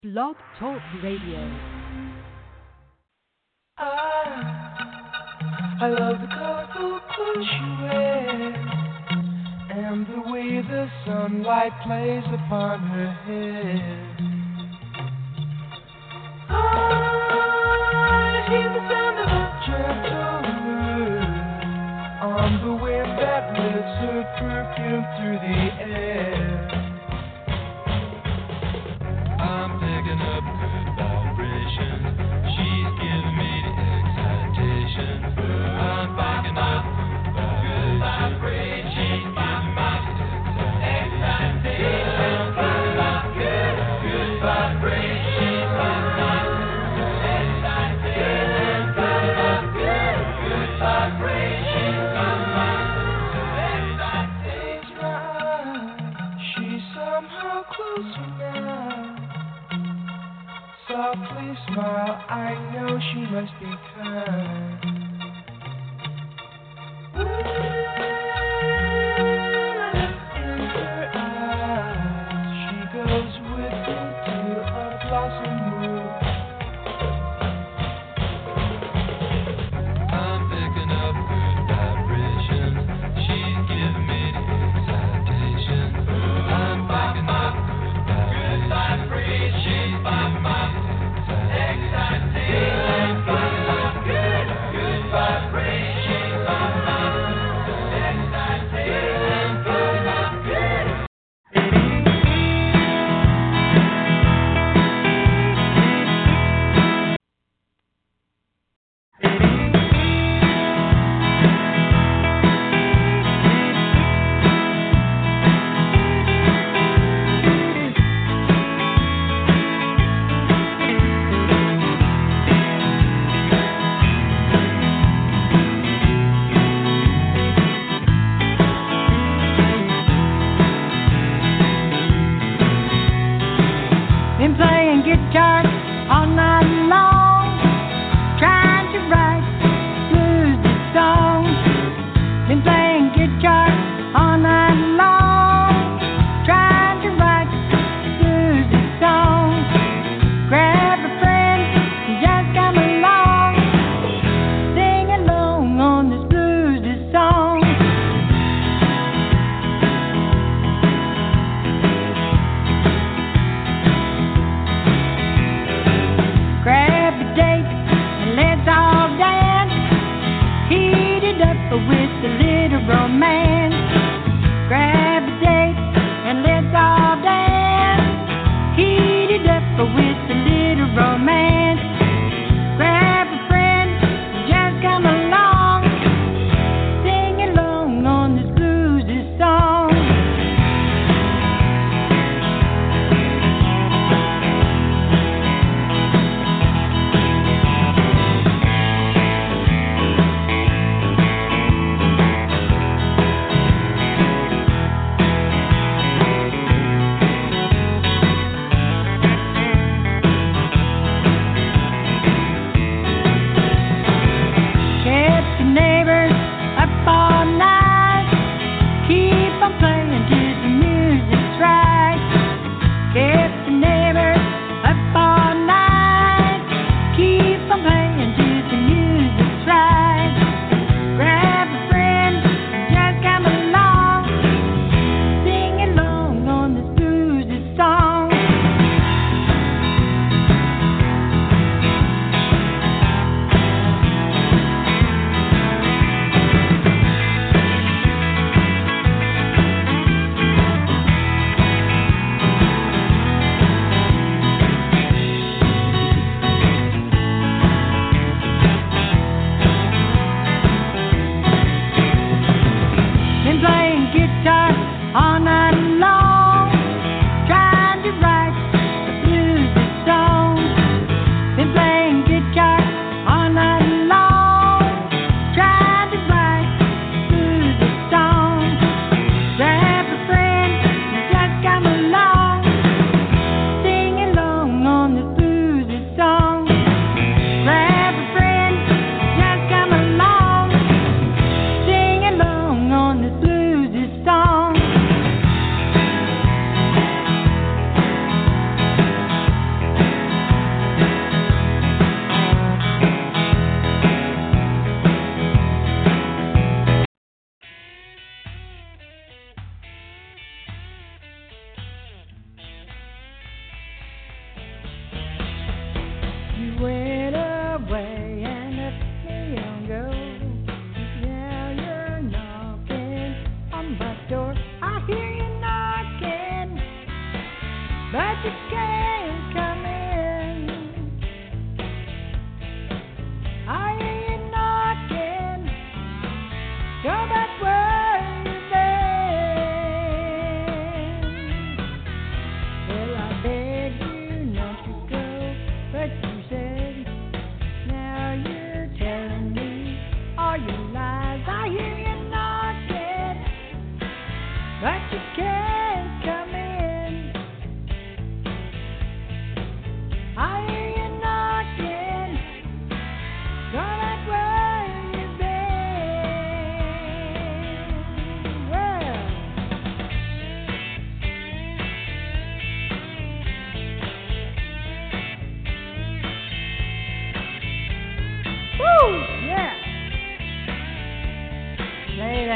Blog Talk Radio. I love the colorful clothes she wears and the way the sunlight plays upon her hair. I hear the sound of a gentle word on the wind that lifts her perfume through the air. I'm picking up good vibrations. She's giving me the excitation. I'm picking up good vibrations. She's giving me the excitation. Good vibrations. Good vibrations. She's somehow closer now. Softly smile, I know she must be kind. In her eyes, she goes with me to a blossom room. I'm picking up good vibrations. She's giving me the excitation. I'm picking up good vibrations. She's giving me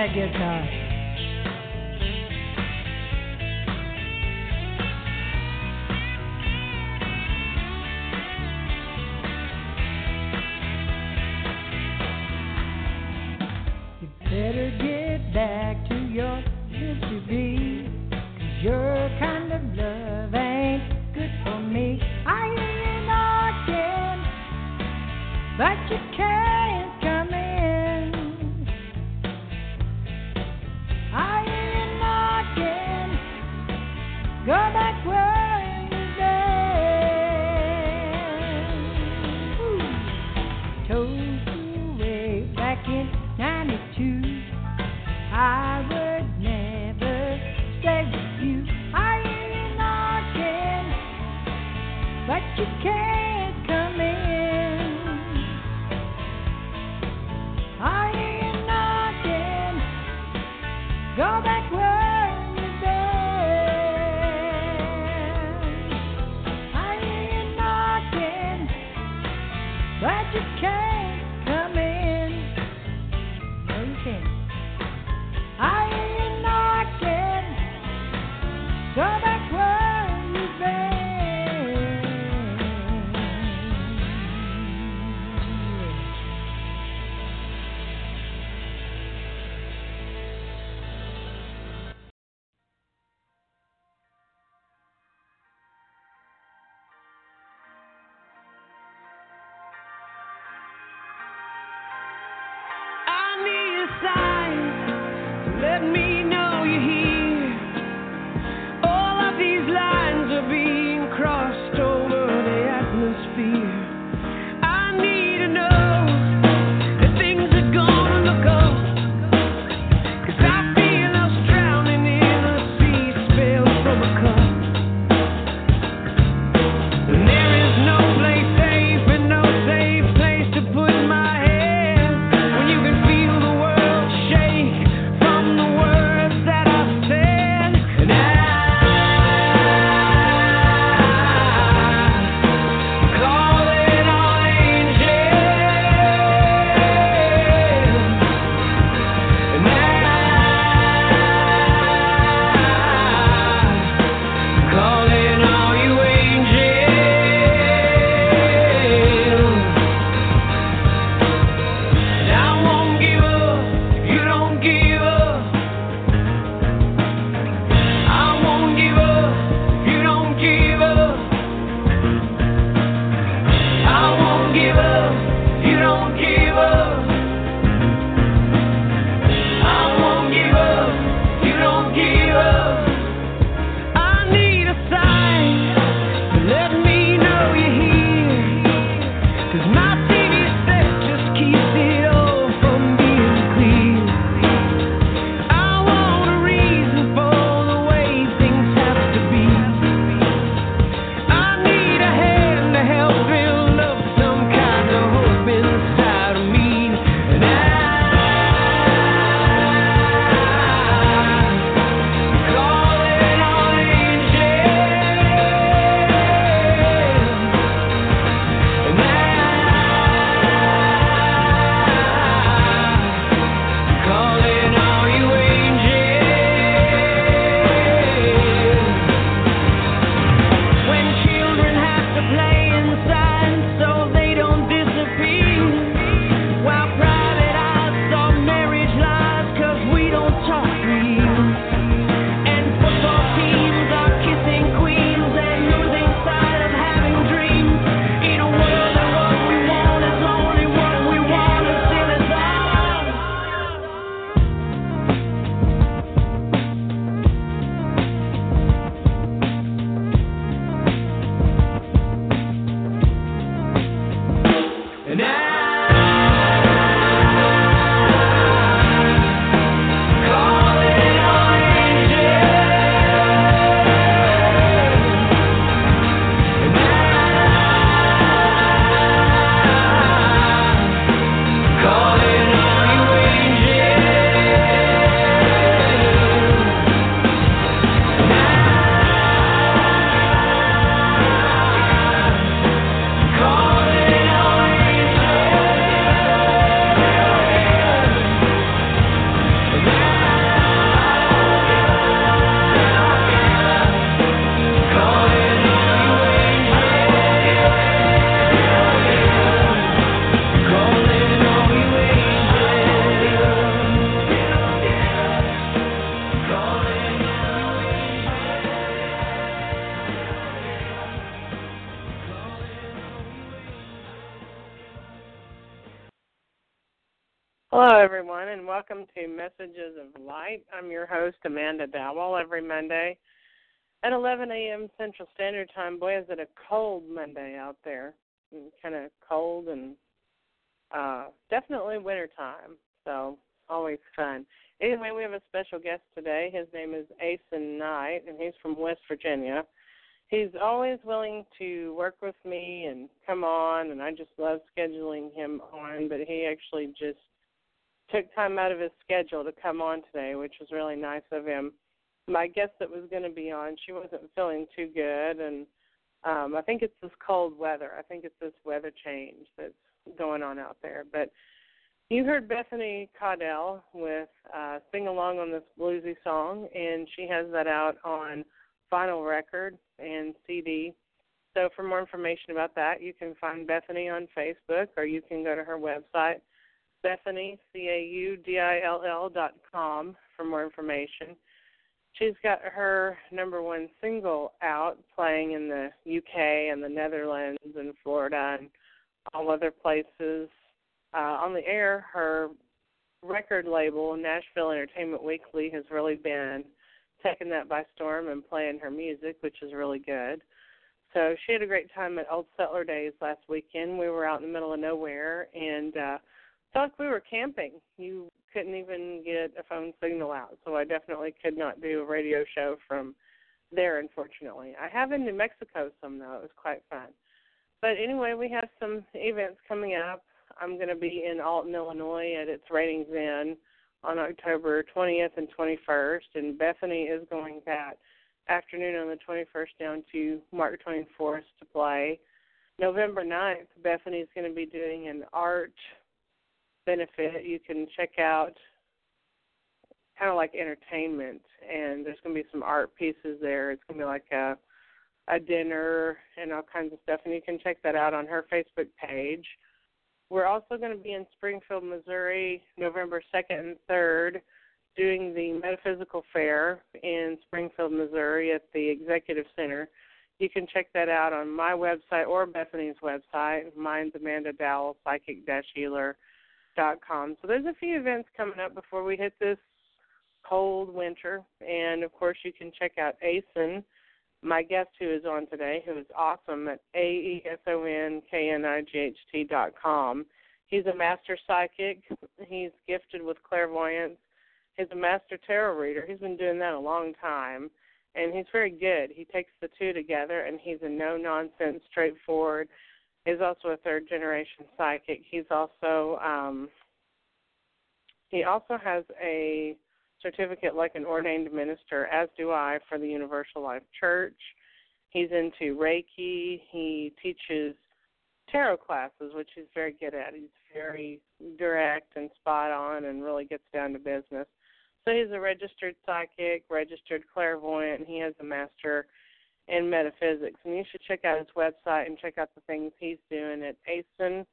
that guitar. You better get back to your history, 'cause your kind of love ain't good for me. I hear you knocking, but you can't come in. I hear you knocking, go back where you've been. Told you way back in 92, I would never stay with you. I hear you knocking, but you can't come in. I hear you knocking, go back where you've been. I hear you knocking, but you can't come in. No, you can't. I hear you knocking, go back where you've been. I need a sign to let me know you're here. All of these lines are being crossed over the atmosphere. I need to know that things are gonna look up, 'cause I feel us drowning in a sea spilled from a cup. And there is no place safe and no safe place to put my head, when you can feel the world shake from the words that I've said. And I call it all angels. And I call it all you angels. And I won't give up if you don't give up. I won't give up if you don't give up. I won't give up if you don't give up. I won't give up if you don't give up. I need a sign to let me know you're here, 'cause my TV set just keeps it all from being clear. I want a reason for the way things have to be. I need a hand to help build up some kind of hope inside of me. And I call it all angels. And I Hello, everyone, and welcome to Messages of Light. I'm your host, Amanda Dowell, every Monday at 11 a.m. Central Standard Time. Boy, is it a cold Monday out there. Kind of cold and definitely wintertime, so always fun. Anyway, we have a special guest today. His name is Asen Knight, and he's from West Virginia. He's always willing to work with me and come on, and I just love scheduling him on, but he actually just took time out of his schedule to come on today, which was really nice of him. My guest that was going to be on, she wasn't feeling too good, and I think it's this cold weather. I think it's this weather change that's going on out there. But you heard Bethany Caudell with Sing Along on this bluesy song, and she has that out on vinyl record and CD. So for more information about that, you can find Bethany on Facebook, or you can go to her website, Bethany, CAUDILL.com, for more information. She's got her number one single out, playing in the UK and the Netherlands and Florida and all other places. On the air, her record label, Nashville Entertainment Weekly, has really been taking that by storm and playing her music, which is really good. So she had a great time at Old Settler Days last weekend. We were out in the middle of nowhere, and felt like we were camping. You couldn't even get a phone signal out, so I definitely could not do a radio show from there, unfortunately. I have in New Mexico some, though. It was quite fun. But anyway, we have some events coming up. I'm going to be in Alton, Illinois at It's Ratings In on October 20th and 21st, and Bethany is going that afternoon on the 21st down to Mark Twain Forest to play. November 9th, Bethany's going to be doing an art benefit. You can check out kind of like entertainment, and there's going to be some art pieces there. It's going to be like a dinner and all kinds of stuff, and you can check that out on her Facebook page. We're also going to be in Springfield, Missouri, November 2nd and 3rd, doing the Metaphysical Fair in Springfield, Missouri at the Executive Center. You can check that out on my website or Bethany's website. Mine's Amanda Dowell, psychic-healer.com. So there's a few events coming up before we hit this cold winter. And, of course, you can check out Asen, my guest who is on today, who is awesome, at AESONKNIGHT.com. He's a master psychic. He's gifted with clairvoyance. He's a master tarot reader. He's been doing that a long time, and he's very good. He takes the two together, and he's a no-nonsense, straightforward. He's also a third-generation psychic. He's also he also has a certificate like an ordained minister, as do I, for the Universal Life Church. He's into Reiki. He teaches tarot classes, which he's very good at. He's very direct and spot on and really gets down to business. So he's a registered psychic, registered clairvoyant, and he has a master in metaphysics. And you should check out his website and check out the things he's doing at Asen,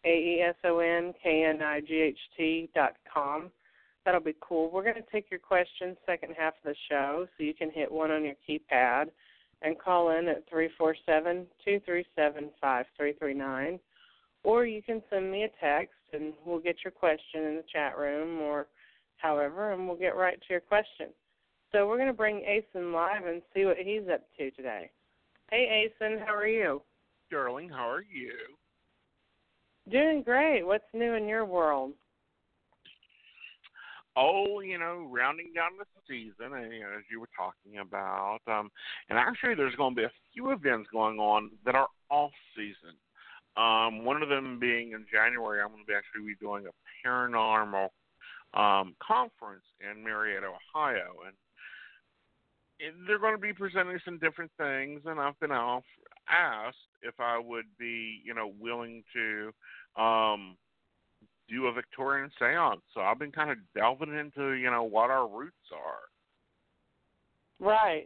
AESONKNIGHT.com. That'll be cool. We're going to take your questions second half of the show, so you can hit 1 on your keypad and call in at 347-237-5339. Or you can send me a text, and we'll get your question in the chat room or however, and we'll get right to your question. So we're going to bring Asen live and see what he's up to today. Hey, Asen, how are you? Sterling, how are you? Doing great. What's new in your world? Oh, rounding down the season, and, as you were talking about. And actually, there's going to be a few events going on that are off-season. One of them being in January, I'm going to be doing a paranormal conference in Marietta, Ohio. And they're going to be presenting some different things, and I've been asked if I would be, willing to do a Victorian seance. So I've been kind of delving into, what our roots are. Right.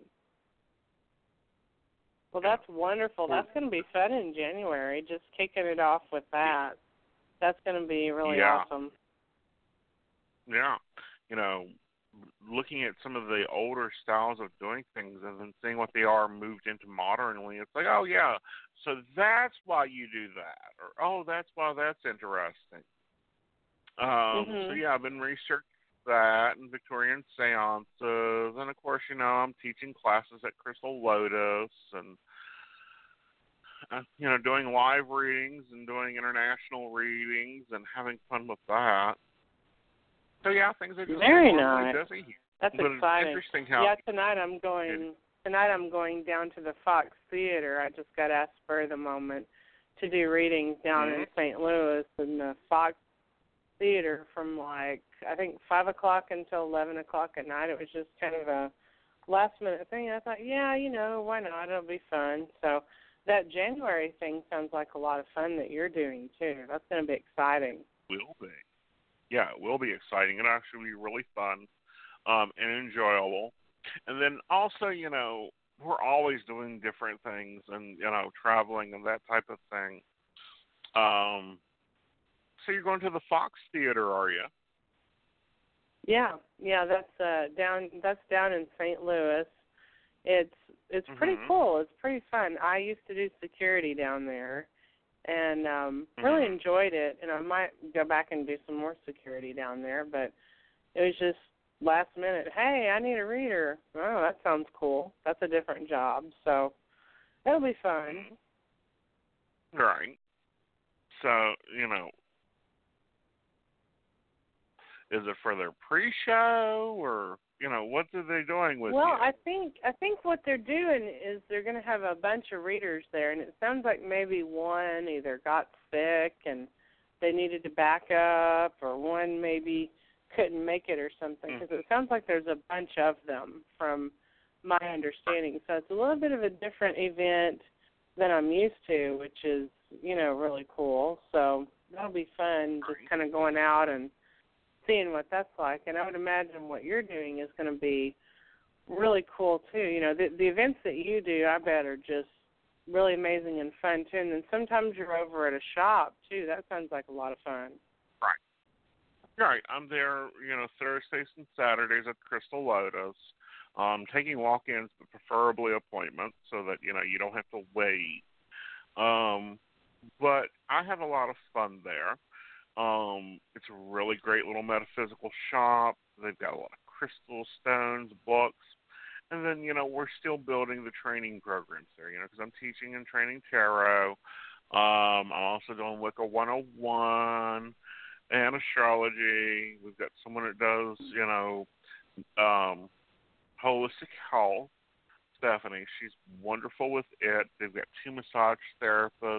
Well, that's wonderful. That's going to be fun in January, just kicking it off with that. That's going to be really awesome. Yeah. Looking at some of the older styles of doing things and then seeing what they are moved into modernly, it's like, oh, yeah, so that's why you do that. Or, oh, that's why that's interesting. So yeah, I've been researching that and Victorian seances, and of course, I'm teaching classes at Crystal Lotus, and doing live readings and doing international readings and having fun with that. So yeah, things are just very really nice. busy. That's but exciting. It's interesting how. Yeah, tonight I'm going down to the Fox Theater. I just got asked for the moment to do readings down in St. Louis in the Fox Theater from I think 5 o'clock until 11 o'clock at night. It was just kind of a last minute thing. I thought, yeah, why not? It'll be fun. So that January thing sounds like a lot of fun that you're doing too. That's going to be exciting. Will be. Yeah, it will be exciting. It'll actually be really fun and enjoyable. And then also, we're always doing different things and, traveling and that type of thing. So you're going to the Fox Theater, are you? Yeah, that's down in St. Louis. It's pretty cool. It's pretty fun. I used to do security down there, and really enjoyed it. And I might go back and do some more security down there. But it was just last minute. Hey, I need a reader. Oh, that sounds cool. That's a different job, so that'll be fun. Right. So is it for their pre-show or? What are they doing with you? Well, I think what they're doing is they're going to have a bunch of readers there, and it sounds like maybe one either got sick and they needed to back up, or one maybe couldn't make it or something, because it sounds like there's a bunch of them from my understanding. So it's a little bit of a different event than I'm used to, which is, really cool. So that'll be fun, just kind of going out and seeing what that's like. And I would imagine what you're doing is going to be really cool too. The events that you do, I bet, are just really amazing and fun too. And then sometimes you're over at a shop too. That sounds like a lot of fun. Right. I'm there, Thursdays and Saturdays at Crystal Lotus, taking walk-ins, but preferably appointments so that, you don't have to wait. But I have a lot of fun there. It's a really great little metaphysical shop. They've got a lot of crystal stones, books. And then, we're still building the training programs there, because I'm teaching and training tarot. I'm also doing Wicca 101 and astrology. We've got someone that does, holistic health, Stephanie. She's wonderful with it. They've got 2 massage therapists.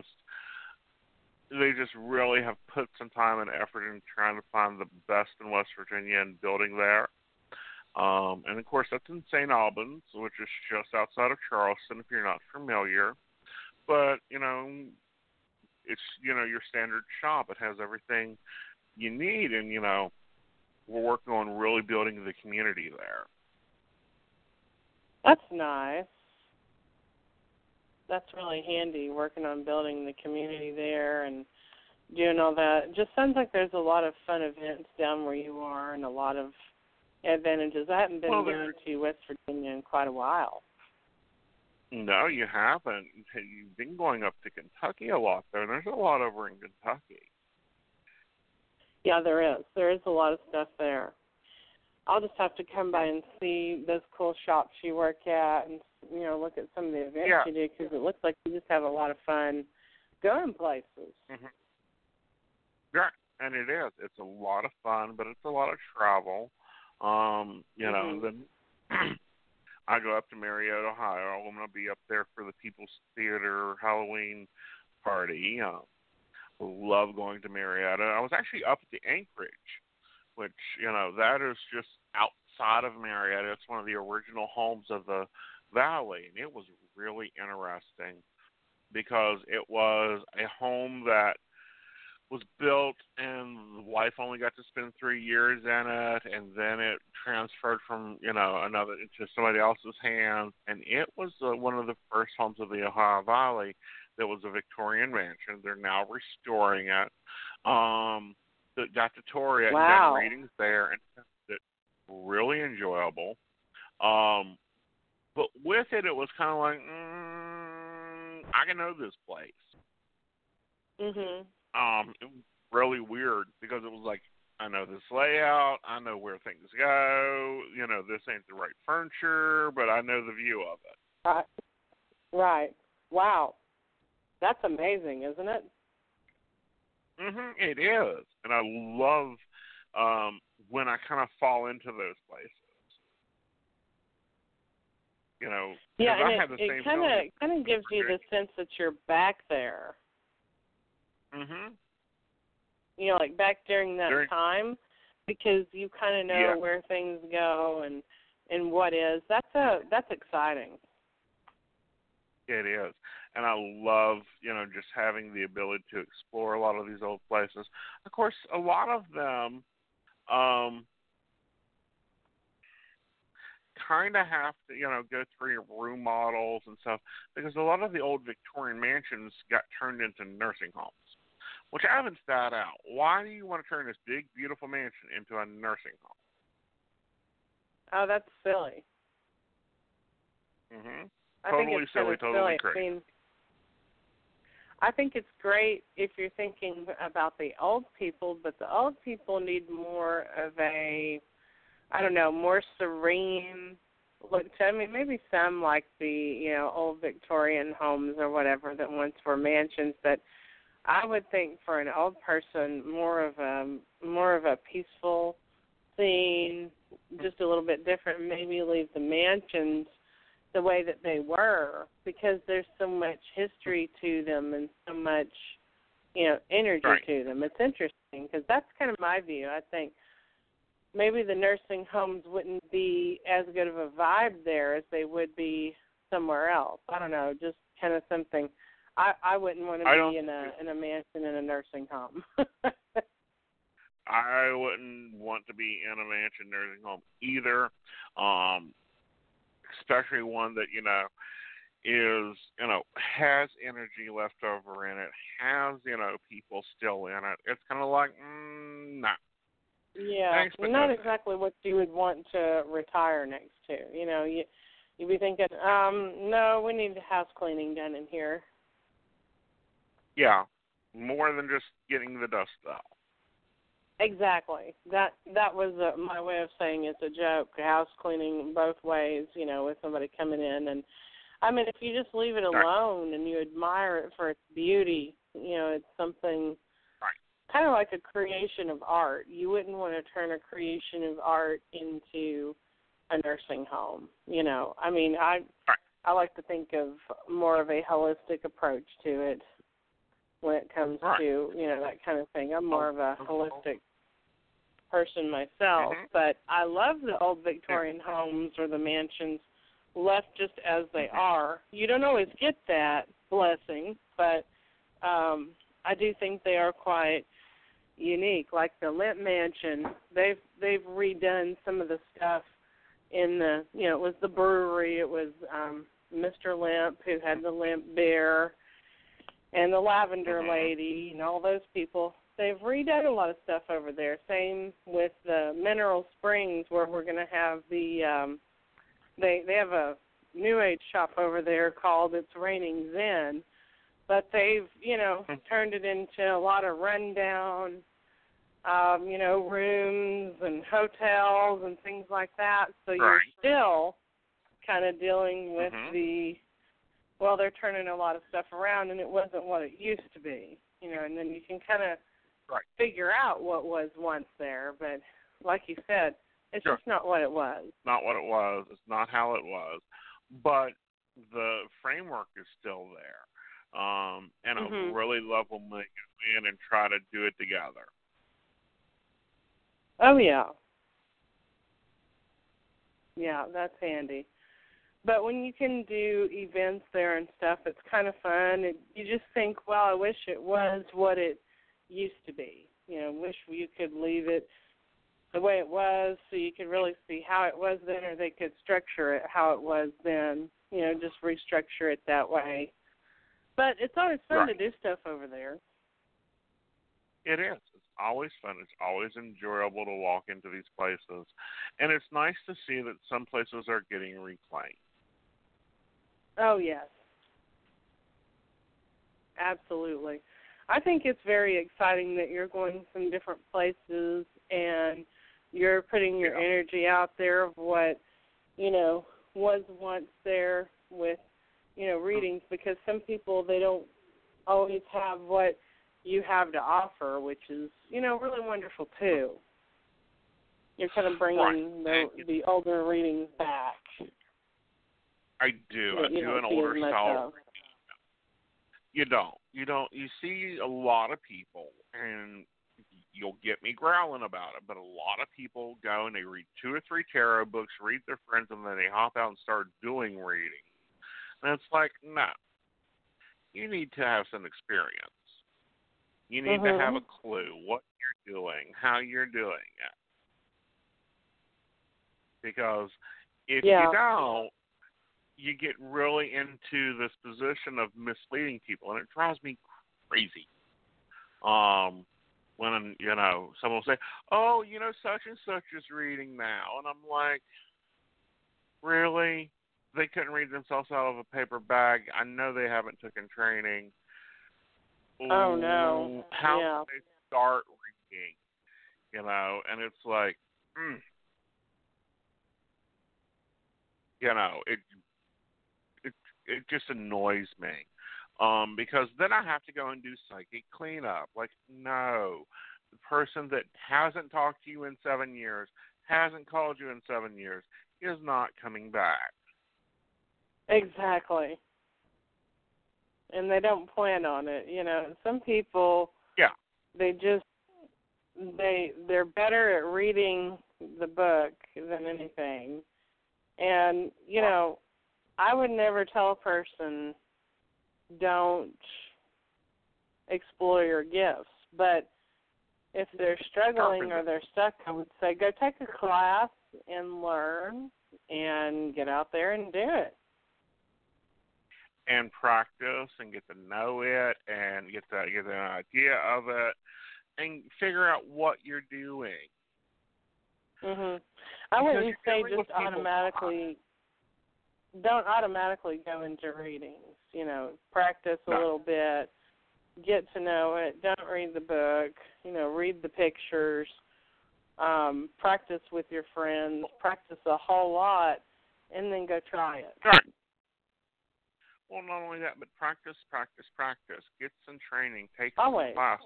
They just really have put some time and effort in trying to find the best in West Virginia and building there. And, of course, that's in St. Albans, which is just outside of Charleston, if you're not familiar. But, it's, your standard shop. It has everything you need, and, we're working on really building the community there. That's nice. That's really handy, working on building the community there and doing all that. It just sounds like there's a lot of fun events down where you are and a lot of advantages. I haven't been down to West Virginia in quite a while. No, you haven't. You've been going up to Kentucky a lot, though. There's a lot over in Kentucky. Yeah, there is. There is a lot of stuff there. I'll just have to come by and see those cool shops you work at and, look at some of the events you do, because it looks like you just have a lot of fun going places. Yeah, and it is. It's a lot of fun, but it's a lot of travel. Then I go up to Marietta, Ohio. I'm going to be up there for the People's Theater Halloween party. Love going to Marietta. I was actually up at the Anchorage, which, that is just outside of Marietta. It's one of the original homes of the Valley, and it was really interesting because it was a home that was built and the wife only got to spend 3 years in it, and then it transferred from, another into somebody else's hands, and it was one of the first homes of the Ohio Valley that was a Victorian mansion. They're now restoring it. Got to tour it and done readings there, and it's really enjoyable. But with it, it was kind of like, I can know this place. It was really weird because it was like I know this layout. I know where things go. This ain't the right furniture, but I know the view of it. Right. Wow. That's amazing, isn't it? It is, and I love when I kind of fall into those places. Yeah, I and had the it same kind feeling. of gives you the sense that you're back there. Like back during that time, because you kind of know where things go and what is. That's exciting. It is. And I love, just having the ability to explore a lot of these old places. Of course, a lot of them kind of have to, go through your room models and stuff, because a lot of the old Victorian mansions got turned into nursing homes, which I haven't thought out. Why do you want to turn this big, beautiful mansion into a nursing home? Oh, that's silly. Totally silly, totally crazy. I think it's great if you're thinking about the old people, but the old people need more of a, more serene look to. I mean, maybe some like the, old Victorian homes or whatever that once were mansions, but I would think for an old person more of a peaceful scene, just a little bit different. Maybe leave the mansions the way that they were, because there's so much history to them and so much, energy to them. It's interesting because that's kind of my view. I think maybe the nursing homes wouldn't be as good of a vibe there as they would be somewhere else. I don't know, just kind of something. I wouldn't want to be in a mansion in a nursing home. I wouldn't want to be in a mansion nursing home either. Especially one that, is, has energy left over in it, has, people still in it. It's kind of like, no. Yeah, thanks, but not no. exactly what you would want to retire next to. You'd be thinking, no, we need house cleaning done in here. Yeah, more than just getting the dust out. Exactly. That was my way of saying it's a joke. House cleaning both ways, with somebody coming in. And, I mean, if you just leave it alone and you admire it for its beauty, it's something kind of like a creation of art. You wouldn't want to turn a creation of art into a nursing home, I mean, I like to think of more of a holistic approach to it when it comes to, that kind of thing. I'm more of a holistic person myself, but I love the old Victorian homes or the mansions left just as they are. You don't always get that blessing, but I do think they are quite unique. Like the Lemp Mansion, they've redone some of the stuff in the, it was the brewery, it was Mr. Lemp who had the Lemp beer, and the Lavender Lady, and all those people. They've redone a lot of stuff over there. Same with the Mineral Springs, where we're going to have the, they have a New Age shop over there called It's Raining Zen, but they've, turned it into a lot of rundown, rooms and hotels and things like that. So you're still kind of dealing with they're turning a lot of stuff around, and it wasn't what it used to be, and then you can kind of figure out what was once there. But like you said, it's just not what it was. Not what it was. It's not how it was. But the framework is still there. And I really love when we go in and try to do it together. Oh, yeah. Yeah, that's handy. But when you can do events there and stuff, it's kind of fun. You just think, well, I wish it was what it used to be. Wish you could leave it the way it was so you could really see how it was then, or they could structure it how it was then, just restructure it that way. But it's always fun to do stuff over there. It is. It's always fun. It's always enjoyable to walk into these places. And it's nice to see that some places are getting reclaimed. Oh, yes. Absolutely. I think it's very exciting that you're going some different places and you're putting your energy out there of what, was once there with, readings, because some people, they don't always have what you have to offer, which is, really wonderful too. You're kind of bringing the older readings back. I do. I do an older style. You see a lot of people, and you'll get me growling about it, but a lot of people go and they read 2 or 3 tarot books, read their friends, and then they hop out and start doing reading. And it's like, no. You need to have some experience. You need to have a clue what you're doing, how you're doing it. Because if you don't, you get really into this position of misleading people, and it drives me crazy. When, someone will say, oh, such and such is reading now. And I'm like, really? They couldn't read themselves out of a paper bag. I know they haven't taken training. Oh, no. How can they start reading? And it's like, it just annoys me. Because then I have to go and do psychic cleanup. Like, no. The person that hasn't talked to you in 7 years, hasn't called you in 7 years, is not coming back. Exactly. And they don't plan on it. Some people, they're better at reading the book than anything. And, I would never tell a person, don't explore your gifts. But if they're struggling or they're stuck, I would say go take a class and learn and get out there and do it. And practice and get to know it and get an idea of it and figure out what you're doing. I wouldn't say just don't automatically go into readings. Practice a little bit, get to know it. Don't read the book. Read the pictures. Practice with your friends. Practice a whole lot, and then go try it. Right. Well, not only that, but practice. Get some training. Take some classes.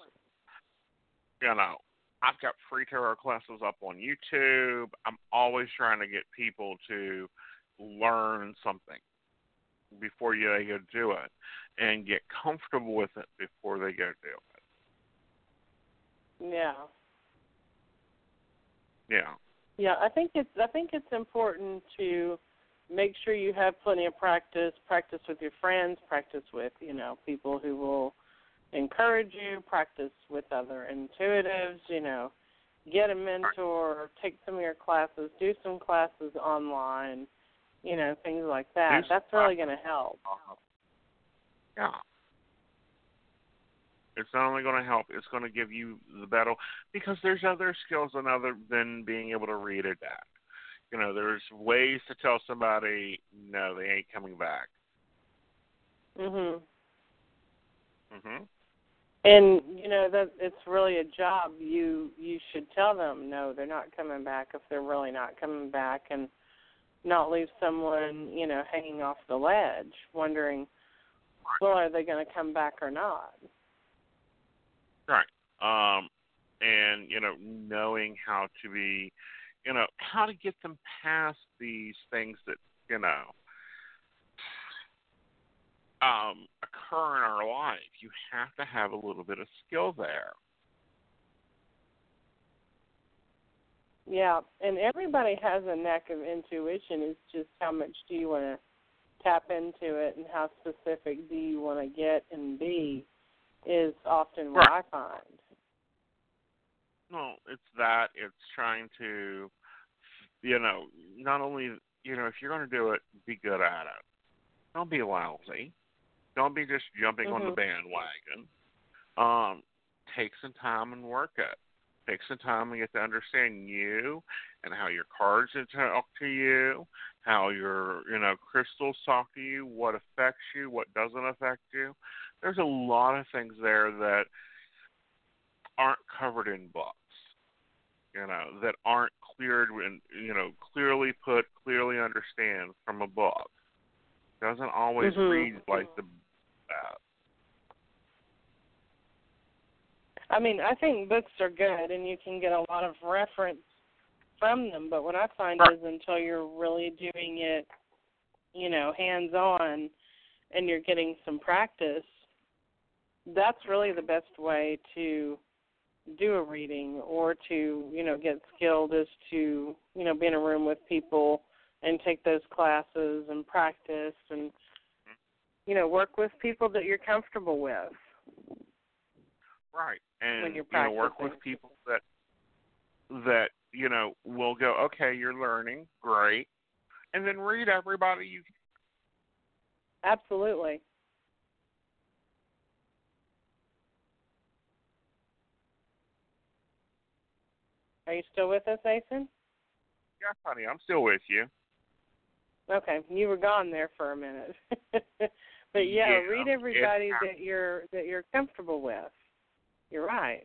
I've got free tarot classes up on YouTube. I'm always trying to get people to learn something before they go do it and get comfortable with it before they go do it. Yeah. Yeah. Yeah, I think it's important to make sure you have plenty of practice with your friends, practice with, people who will encourage you, practice with other intuitives, get a mentor, take some of your classes, do some classes online, things like that. That's really going to help. Yeah. It's not only going to help, it's going to give you the better, because there's other skills than being able to read a deck. There's ways to tell somebody, no, they ain't coming back. And, that it's really a job. You should tell them, no, they're not coming back if they're really not coming back, and not leave someone, hanging off the ledge, wondering, well, are they going to come back or not? Right. And, knowing how to be, how to get them past these things that, occur in our life. You have to have a little bit of skill there. Yeah, and everybody has a knack of intuition. It's just how much do you want to tap into it and how specific do you want to get and be is often what I find. No, it's that. It's trying to, not only, if you're going to do it, be good at it. Don't be lousy. Don't be just jumping on the bandwagon. Take some time and work it. Take some time and get to understand you and how your cards talk to you, how your, crystals talk to you, what affects you, what doesn't affect you. there's a lot of things there that aren't covered in books, that aren't cleared and, clearly put, clearly understand from a book. Doesn't always read like the I mean, I think books are good, and you can get a lot of reference from them. But what I find is until you're really doing it, hands-on, and you're getting some practice, that's really the best way to do a reading or to, get skilled is to, be in a room with people and take those classes and practice and, work with people that you're comfortable with. Right. And, when work with people that will go, okay, you're learning, great, and then read everybody you can. Absolutely. Are you still with us, Asen? Yeah, honey, I'm still with you. Okay, you were gone there for a minute. But read everybody that you're comfortable with. You're right.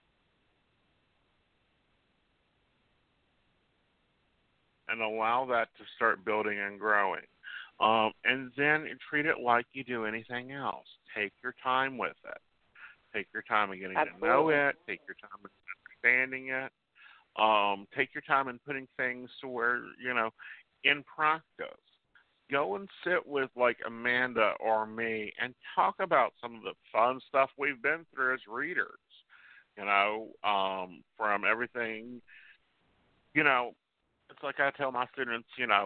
And allow that to start building and growing. And then treat it like you do anything else. Take your time with it. Take your time in getting to know it. Take your time in understanding it. Take your time in putting things to where, in practice. Go and sit with, like, Amanda or me and talk about some of the fun stuff we've been through as readers, from everything. It's like I tell my students,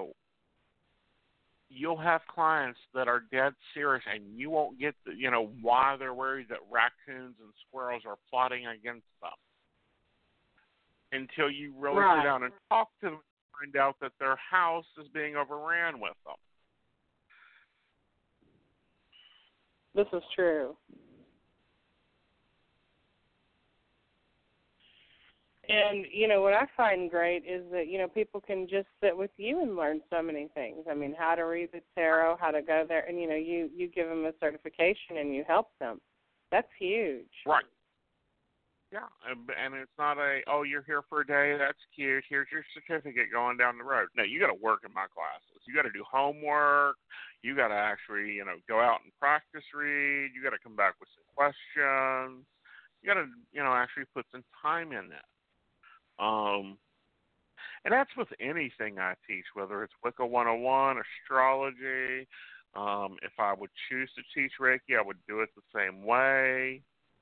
you'll have clients that are dead serious and you won't get why they're worried that raccoons and squirrels are plotting against them until you really sit down and talk to them and find out that their house is being overran with them. This is true. And, what I find great is that, people can just sit with you and learn so many things. I mean, how to read the tarot, how to go there, and, you give them a certification and you help them. That's huge. Right. Yeah, and it's not you're here for a day, that's cute, here's your certificate going down the road. No, you got to work in my classes. You got to do homework. You got to actually, go out and practice read. You got to come back with some questions. You got to, actually put some time in it. And that's with anything I teach, whether it's Wicca 101, astrology. If I would choose to teach Reiki, I would do it the same way.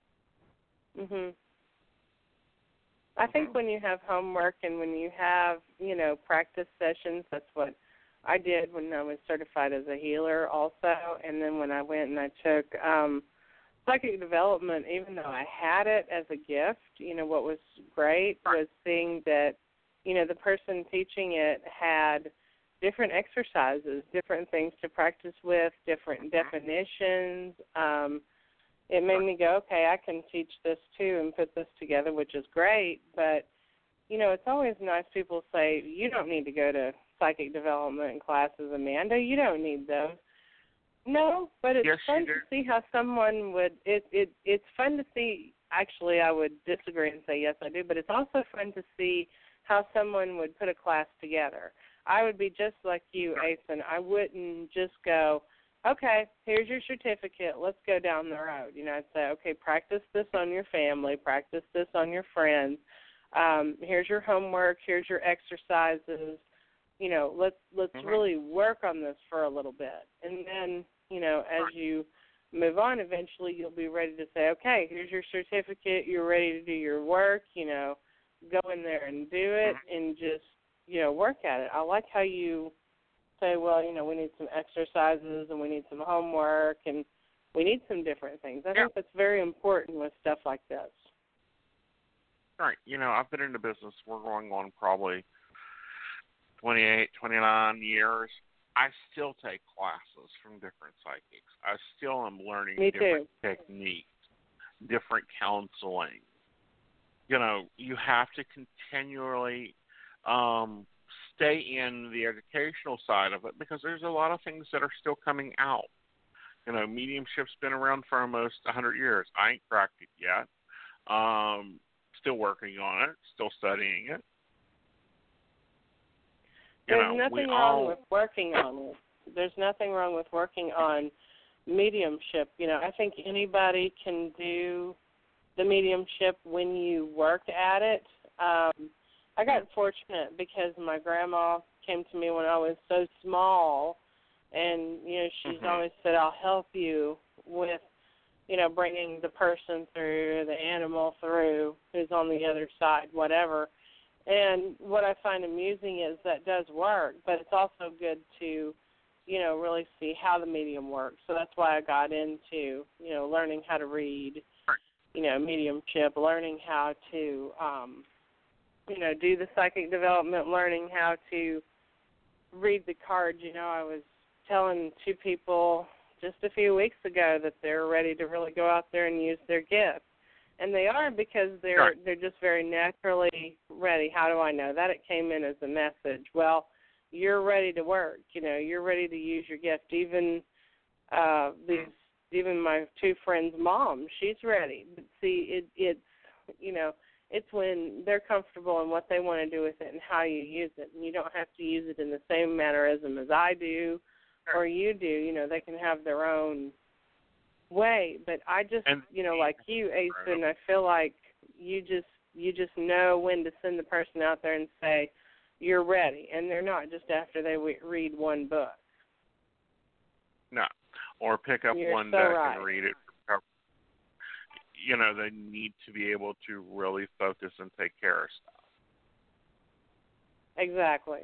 I think when you have homework and when you have, practice sessions, that's what I did when I was certified as a healer also. And then when I went and I took psychic development, even though I had it as a gift, what was great was seeing that, the person teaching it had different exercises, different things to practice with, different definitions. It made me go, okay, I can teach this too and put this together, which is great. But, it's always nice people say, you don't need to go to psychic development classes, Amanda. You don't need those. No, but it's fun to see how someone would, it's fun to see, actually I would disagree and say yes I do, but it's also fun to see how someone would put a class together. I would be just like you, Asen. I wouldn't just go, okay, here's your certificate, let's go down the road. I'd say, okay, practice this on your family, practice this on your friends. Here's your homework, here's your exercises. Let's really work on this for a little bit. And then, as you move on, eventually you'll be ready to say, okay, here's your certificate, you're ready to do your work, go in there and do it and just, work at it. I like how you say, well, we need some exercises and we need some homework and we need some different things. I think that's very important with stuff like this. Right. I've been in the business, we're going on probably 28, 29 years. I still take classes from different psychics. I still am learning different techniques, different counseling. You have to continually stay in the educational side of it because there's a lot of things that are still coming out. Mediumship's been around for almost 100 years. I ain't cracked it yet. Still working on it, still studying it. There's nothing wrong with working on it. There's nothing wrong with working on mediumship. I think anybody can do the mediumship when you work at it. I got fortunate because my grandma came to me when I was so small, and she's always said, "I'll help you with, bringing the person through, the animal through, who's on the other side, whatever." And what I find amusing is that does work, but it's also good to, really see how the medium works. So that's why I got into, learning how to read, mediumship, learning how to, do the psychic development, learning how to read the cards. I was telling two people just a few weeks ago that they're ready to really go out there and use their gift. And they are, because they're just very naturally ready. How do I know that? It came in as a message. Well, you're ready to work. You're ready to use your gift. Even my two friends' mom, she's ready. But see, it's when they're comfortable in what they want to do with it and how you use it. And you don't have to use it in the same mannerism as I do or you do. They can have their own way. But I just, like you, Asen, I feel like you just know when to send the person out there and say, you're ready. And they're not just after they read one book. No. Or pick up one deck and read it. They need to be able to really focus and take care of stuff. Exactly.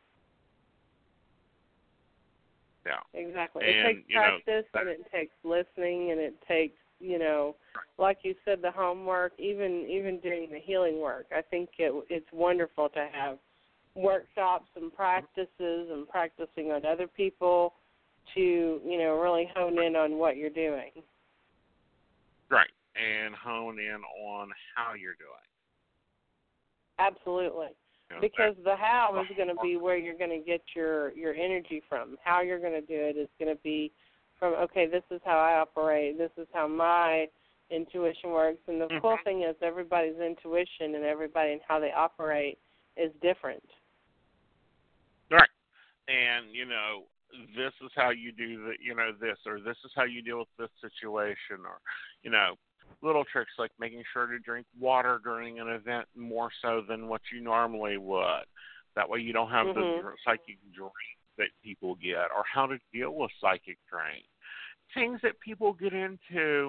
Yeah. Exactly. And, it takes practice, and it takes listening, and it takes, like you said, the homework, even doing the healing work. I think it's wonderful to have workshops and practices and practicing on other people to, really hone in on what you're doing. Right. And hone in on how you're doing. Absolutely. Because the how is going to be where you're going to get your energy from. How you're going to do it is going to be from, okay, this is how I operate, this is how my intuition works. And the cool thing is everybody's intuition and everybody and how they operate is different. Right. And, this is how you do this, or this is how you deal with this situation, or, little tricks like making sure to drink water during an event more so than what you normally would. That way you don't have the psychic drain that people get, or how to deal with psychic drain. Things that people get into,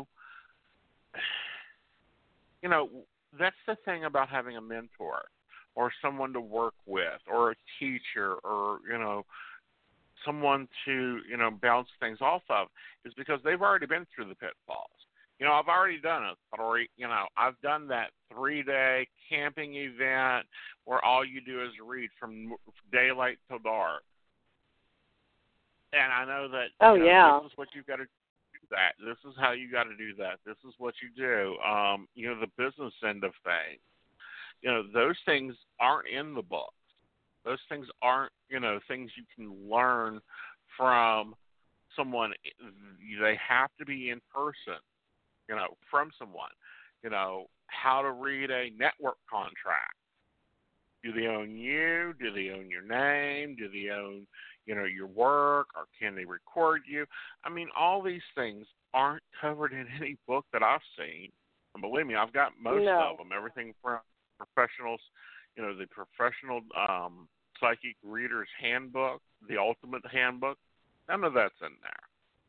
that's the thing about having a mentor or someone to work with or a teacher or, someone to, bounce things off of, is because they've already been through the pitfalls. I've already done it. I've done that 3-day camping event where all you do is read from daylight till dark. And I know that this is what you've got to do that. This is how you got to do that. This is what you do. The business end of things. Those things aren't in the books. Those things aren't, things you can learn from someone. They have to be in person. From someone, how to read a network contract. Do they own you? Do they own your name? Do they own, your work? Or can they record you? I mean, all these things aren't covered in any book that I've seen. And believe me, I've got most of them. Everything from professionals, the professional psychic reader's handbook, the ultimate handbook. None of that's in there.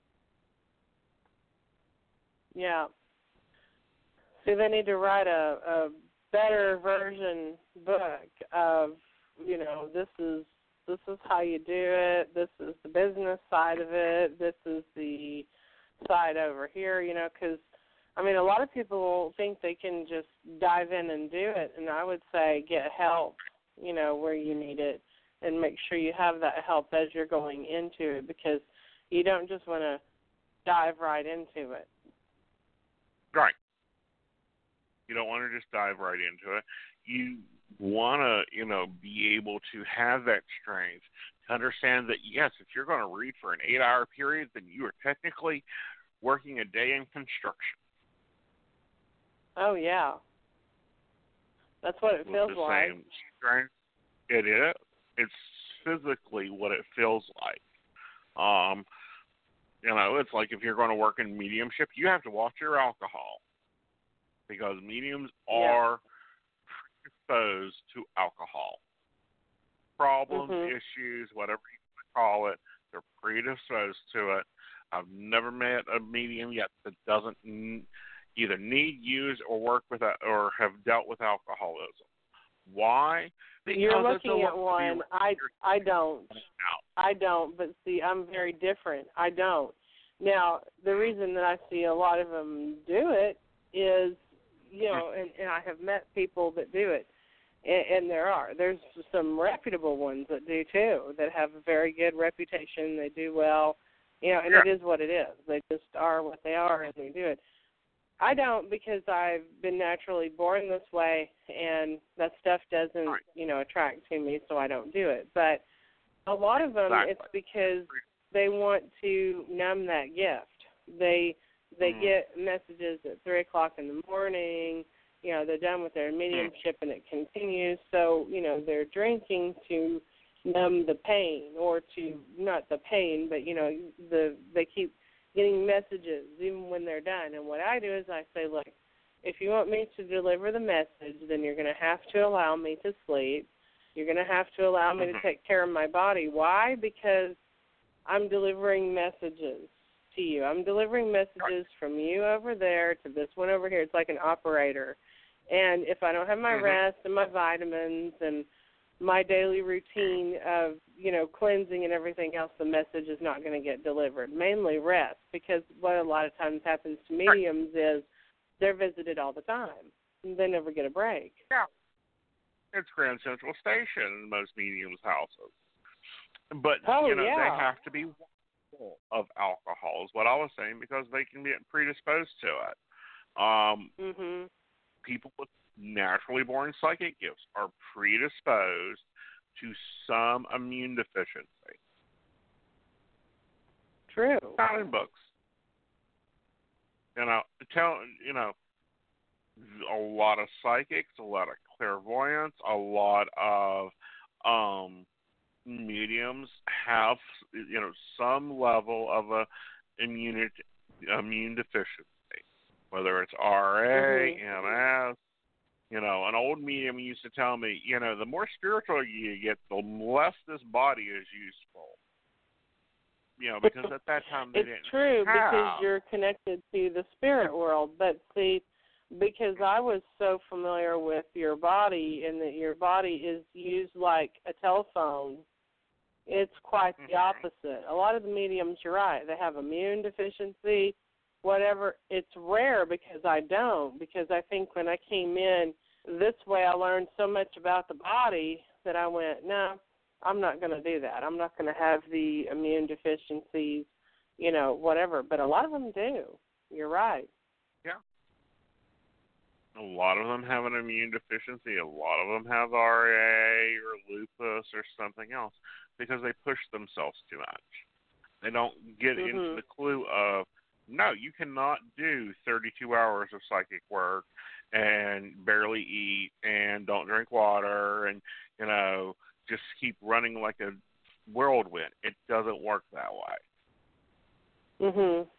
Yeah. So they need to write a better version book of, this is how you do it, this is the business side of it, this is the side over here, because, a lot of people think they can just dive in and do it, and I would say get help, where you need it, and make sure you have that help as you're going into it, because you don't just want to dive right into it. Right. You don't want to just dive right into it. You want to, be able to have that strength to understand that, yes, if you're going to read for an 8-hour period, then you are technically working a day in construction. Oh, yeah. That's what it With feels the like. same strength. It is. It's physically what it feels like. It's like if you're going to work in mediumship, you have to watch your alcohol because mediums are exposed to alcohol. Problems, issues, whatever you call it, they're predisposed to it. I've never met a medium yet that doesn't either need, use, or work with or have dealt with alcoholism. Why? Because you're looking at one. I don't. I don't, but see, I'm very different. I don't. Now, the reason that I see a lot of them do it is, and I have met people that do it, and there's some reputable ones that do too, that have a very good reputation. They do well, and it is what it is. They just are what they are, and they do it. I don't, because I've been naturally born this way, and that stuff doesn't, attract to me, so I don't do it. But a lot of them, it's because they want to numb that gift. They get messages at 3 o'clock in the morning. They're done with their mediumship, and it continues. So, they're drinking to numb the pain, or to, not the pain, but, they keep getting messages even when they're done. And what I do is I say, look, if you want me to deliver the message, then you're going to have to allow me to sleep. You're going to have to allow me to take care of my body. Why? Because I'm delivering messages to you. I'm delivering messages from you over there to this one over here. It's like an operator. And if I don't have my rest and my vitamins and my daily routine of, cleansing and everything else, the message is not going to get delivered. Mainly rest, because what a lot of times happens to mediums is they're visited all the time. They never get a break. Yeah. It's Grand Central Station in most mediums' houses. But, they have to be full of alcohol is what I was saying, because they can be predisposed to it. People with naturally born psychic gifts are predisposed to some immune deficiency. True. Not in books. A lot of psychics, a lot of clairvoyants, a lot of mediums have, some level of a immune deficiency, whether it's RA, MS. An old medium used to tell me, the more spiritual you get, the less this body is useful. Because at that time they didn't. It's true, because you're connected to the spirit world. But see, because I was so familiar with your body, and that your body is used like a telephone, it's quite the opposite. A lot of the mediums, you're right, they have immune deficiency, whatever. It's rare because I don't, because I think when I came in this way, I learned so much about the body that I went, no, I'm not going to do that. I'm not going to have the immune deficiencies, whatever. But a lot of them do. You're right. Yeah. A lot of them have an immune deficiency. A lot of them have RA or lupus or something else because they push themselves too much. They don't get into the clue of, no, you cannot do 32 hours of psychic work and barely eat and don't drink water and, just keep running like a whirlwind. It doesn't work that way.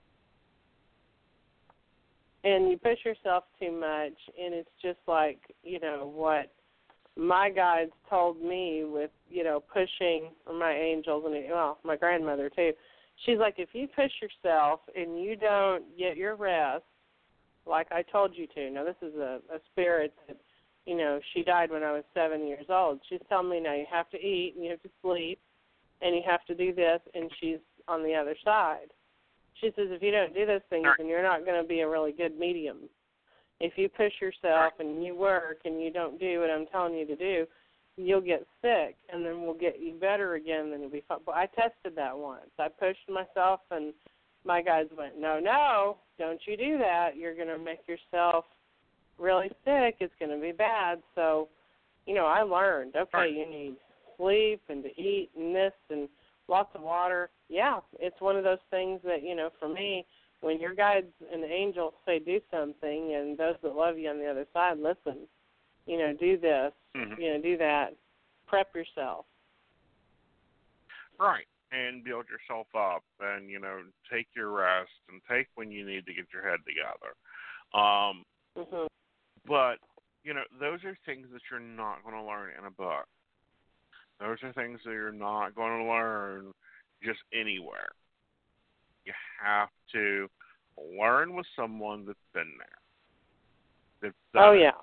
And you push yourself too much, and it's just like, what my guides told me with, pushing, or my angels, and my grandmother too. She's like, if you push yourself and you don't get your rest, like I told you to. Now, this is a spirit that, she died when I was 7 years old. She's telling me now you have to eat and you have to sleep and you have to do this, and she's on the other side. She says, if you don't do those things, then you're not going to be a really good medium. If you push yourself and you work and you don't do what I'm telling you to do, you'll get sick, and then we'll get you better again, then you'll be fine. But I tested that once. I pushed myself, and my guides went, no, don't you do that. You're going to make yourself really sick. It's going to be bad. So I learned, okay, Right. you need sleep and to eat and this and lots of water. Yeah, it's one of those things that, for me, when your guides and angels say do something and those that love you on the other side, listen, do this, Mm-hmm. do that, prep yourself. Right. And build yourself up and, take your rest and take when you need to get your head together. Mhm. But, those are things that you're not going to learn in a book. Those are things that you're not going to learn just anywhere. You have to learn with someone that's been there. That's done Oh, it. yeah.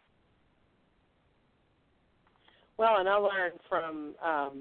Well, and I learned from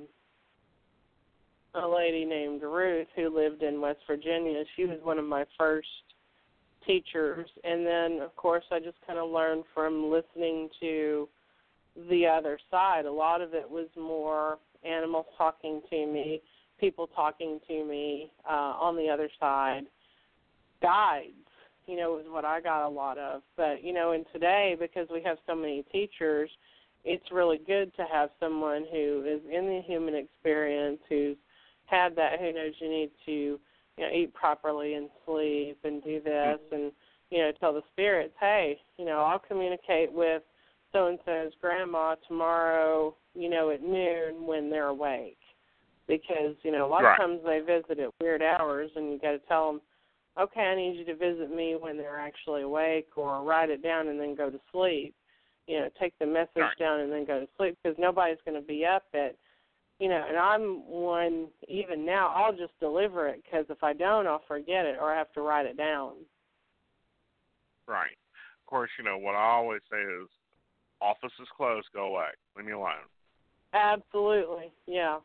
a lady named Ruth who lived in West Virginia. She was one of my first teachers. And then, of course, I just kind of learned from listening to the other side. A lot of it was more animals talking to me, people talking to me on the other side. Guides, was what I got a lot of. But, and today, because we have so many teachers, it's really good to have someone who is in the human experience, who's had that, who knows you need to, eat properly and sleep and do this and, tell the spirits, hey, I'll communicate with so-and-so's grandma tomorrow, at noon when they're awake. Because, a lot of times they visit at weird hours and you got to tell them, okay, I need you to visit me when they're actually awake, or write it down and then go to sleep. Take the message down and then go to sleep, because nobody's going to be up at, and I'm one, even now, I'll just deliver it, because if I don't, I'll forget it or I have to write it down. Right. Of course, what I always say is, office is closed, go away. Leave me alone. Absolutely, yeah.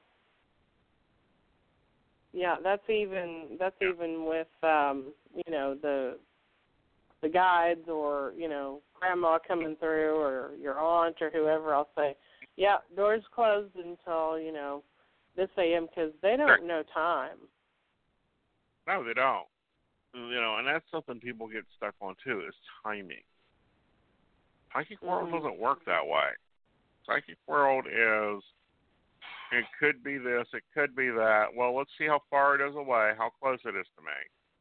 Yeah, that's even with the guides, or grandma coming through, or your aunt or whoever. I'll say, yeah, doors closed until this a.m. because they don't know time. No, they don't. And that's something people get stuck on too, is timing. Psychic world doesn't work that way. Psychic world is, it could be this, it could be that. Well, let's see how far it is away, how close it is to me.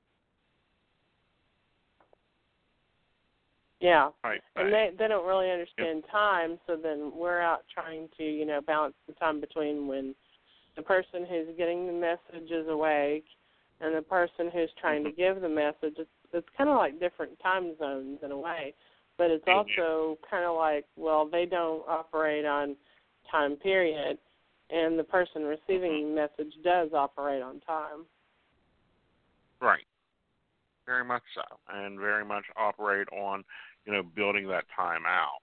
Yeah, Right. and they don't really understand time, so then we're out trying to, balance the time between when the person who's getting the message is awake and the person who's trying to give the message. It's kind of like different time zones in a way, but it's also kind of like, well, they don't operate on time period, and the person receiving the message does operate on time. Right. Very much so, and very much operate on, building that time out.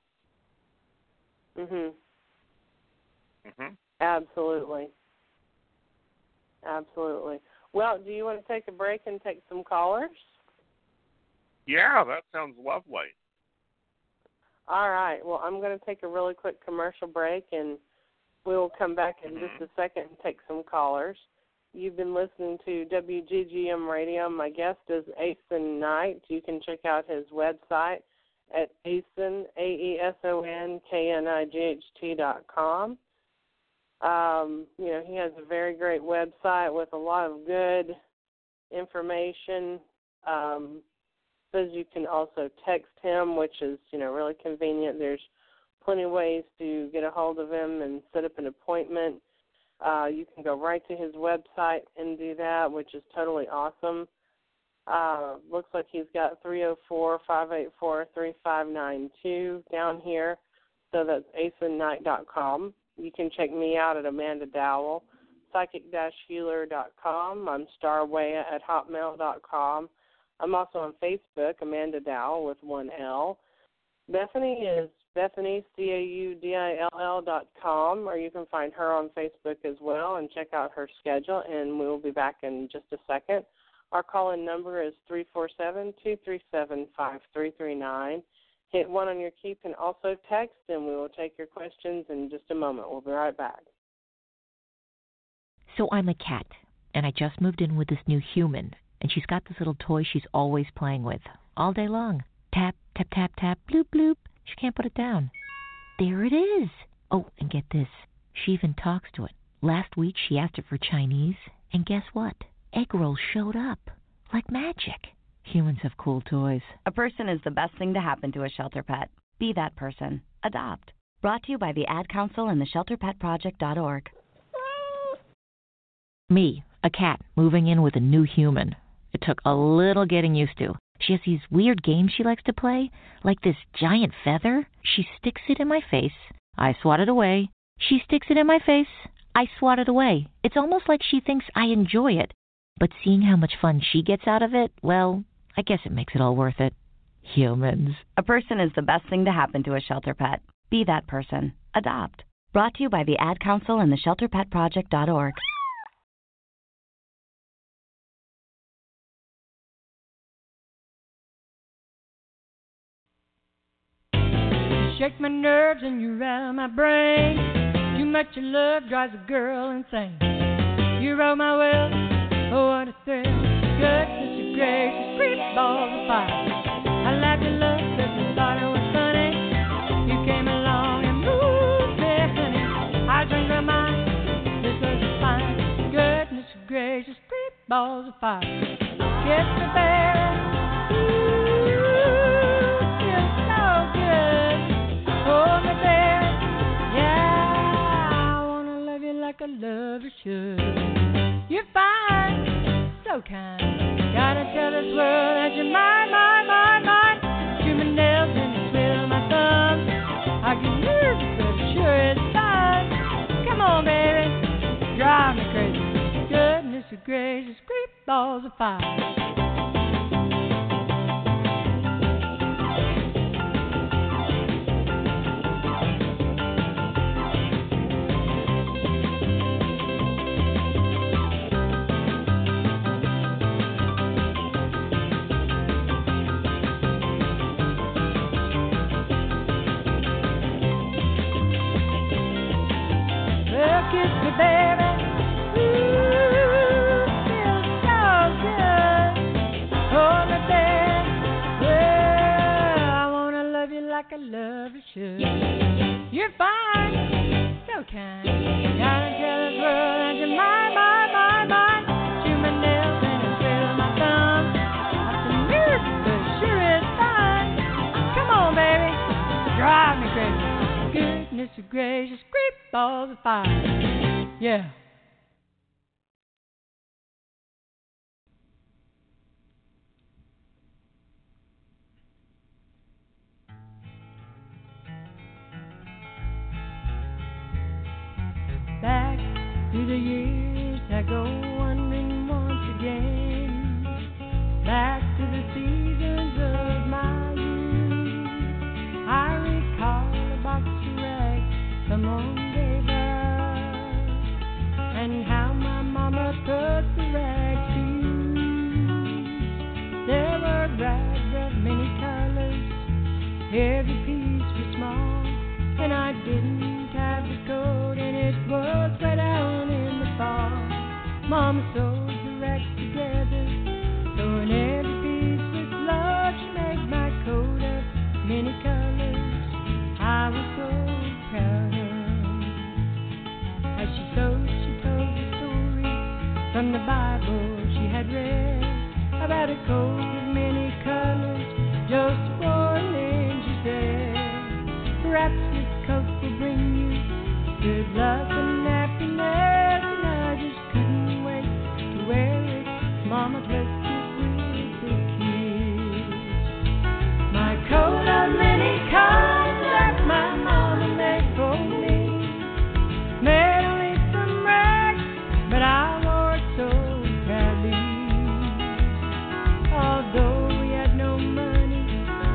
Absolutely. Absolutely. Well, do you want to take a break and take some callers? Yeah, that sounds lovely. All right. Well, I'm going to take a really quick commercial break, and we will come back in just a second and take some callers. You've been listening to WGGM Radio. My guest is Aeson Knight. You can check out his website at Aeson, AESONKNIGHT.com. He has a very great website with a lot of good information. Says you can also text him, which is, really convenient. There's plenty of ways to get a hold of him and set up an appointment. You can go right to his website and do that, which is totally awesome. Looks like he's got 304-584-3592 down here. So that's AesonKnight.com. You can check me out at Amanda Dowell, psychic-healer.com. I'm starwaya@hotmail.com. I'm also on Facebook, Amanda Dowell with one L. Bethany is BethanyCaudill.com, or you can find her on Facebook as well and check out her schedule, and we will be back in just a second. Our call-in number is 347-237-5339. Hit 1 on your key and also text, and we will take your questions in just a moment. We'll be right back. So I'm a cat, and I just moved in with this new human, and she's got this little toy she's always playing with all day long. Tap, tap, tap, tap, bloop, bloop. She can't put it down. there it is. Oh, and get this. She even talks to it. Last week she asked it for Chinese, and guess what? Egg rolls showed up. Like magic. Humans have cool toys. A person is the best thing to happen to a shelter pet. Be that person. Adopt. Brought to you by the Ad Council and the ShelterPetProject.org. Me, a cat, moving in with a new human. It took a little getting used to. She has these weird games she likes to play, like this giant feather. She sticks it in my face. I swat it away. She sticks it in my face. I swat it away. It's almost like she thinks I enjoy it. But seeing how much fun she gets out of it, well, I guess it makes it all worth it. Humans. A person is the best thing to happen to a shelter pet. Be that person. Adopt. Brought to you by the Ad Council and the ShelterPetProject.org. You shake my nerves and you rattle my brain. Too much of love drives a girl insane. You roll my world, oh what a thrill. Goodness gracious, creep balls of fire. I laughed at love cause I thought it was funny. You came along and moved me, honey. I changed my mind, this was fine. Goodness gracious, creep balls of fire. Kiss me, baby. Ooh, feels so good. Hold me, baby. Yeah, I wanna love you like a lover should. You're fine, so kind. Gotta tell this world that you're mine, mine, mine, mine. Chew my nails and twiddle my thumbs. I get nervous, but sure it's fun. Come on, baby, drive me crazy. Goodness gracious, creep balls of fire. Kiss me, baby. Ooh, feels so good. Hold me, baby. Well, I wanna love you like a lover should. You're fine, so kind. Gotta tell this world that you're mine, mine, mine, mine. Chew my nails and twiddle my thumbs. I'm so nervous, but sure it's fun. Come on, baby, drive me crazy. Goodness gracious, creep balls of fire. Yeah. Back through the years I go wandering once again. Back to the seasons of my youth. I recall a box of rags someone gave us, and how my mama put the rags to use. There were rags of many colors, every piece was small, and I didn't have the coat, and it was way down in the fall. Mama sewed the rags together, so in every piece with love she made my coat of many colors. I was so proud of. As she sewed, she told the story from the Bible she had read about a coat of many colors just for an angel said. Perhaps this coat will bring you good luck and happiness, and I just couldn't wait to wear it. Mama blessed it with a kiss. My coat of many colors that my mama made for me, made only from rags, but I wore it so proudly. Although we had no money,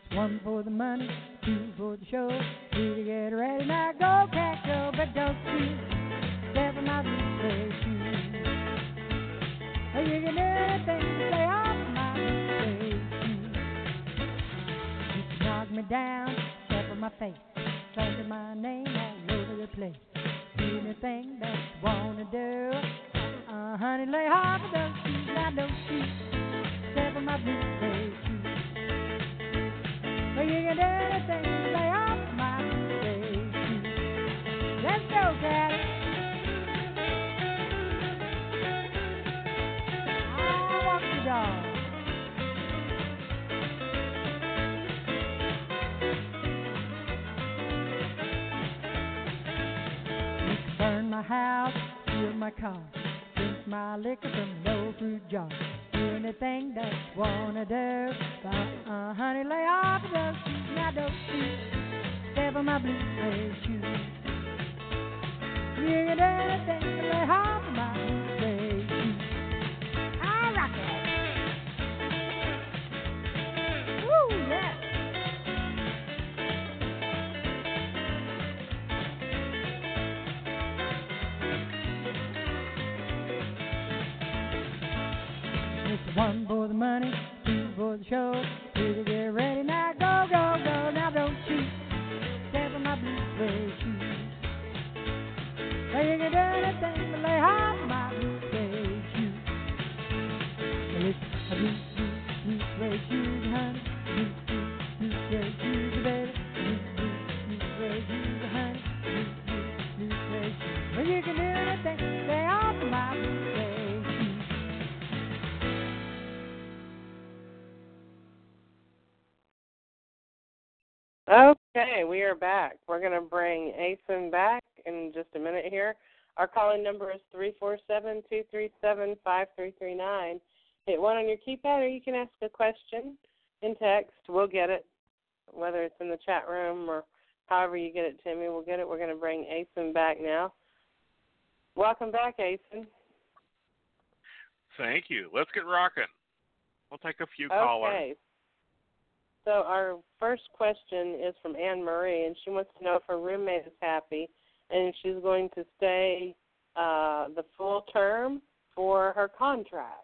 One for the money, two for the show. Three to get ready, now go, cat, go. But don't you step on my blue suede shoes. Oh, you can do anything to stay off my blue suede shoes. You can knock me down, step on my face, slander my name all over the place. Do anything that you wanna do. Honey, lay off of those shoes, now don't you step on my blue suede shoes. Well, you can do anything to lay off my blue suede shoes. Let's go, cat. I'll walk the dog. You can burn my house, steal my car, drink my liquor from no fruit jar. Do anything that you wanna do. But, honey, lay off of those shoes. Now don't you step on my blue suede shoes. You can do anything to lay off of my blue suede shoes. I'll rock it. Woo, yeah. It's one for the money, two for the show. Three to get ready, now go, go, go. Now don't you step on my blue suede shoes. Well, you can do anything but lay off my blue suede shoes. Well, it's a blue suede shoes, honey. Blue suede shoes, baby. Blue suede shoes, honey. Blue suede shoes. Well, you can do anything but lay off my blue suede shoes. Okay, we are back. We're going to bring Asen back in just a minute here. Our calling number is 347-237-5339. Hit 1 on your keypad, or you can ask a question in text. We'll get it, whether it's in the chat room or however you get it to me, we'll get it. We're going to bring Asen back now. Welcome back, Asen. Thank you. Let's get rocking. We'll take a few callers. Okay. So our first question is from Anne Marie, and she wants to know if her roommate is happy and she's going to stay the full term for her contract.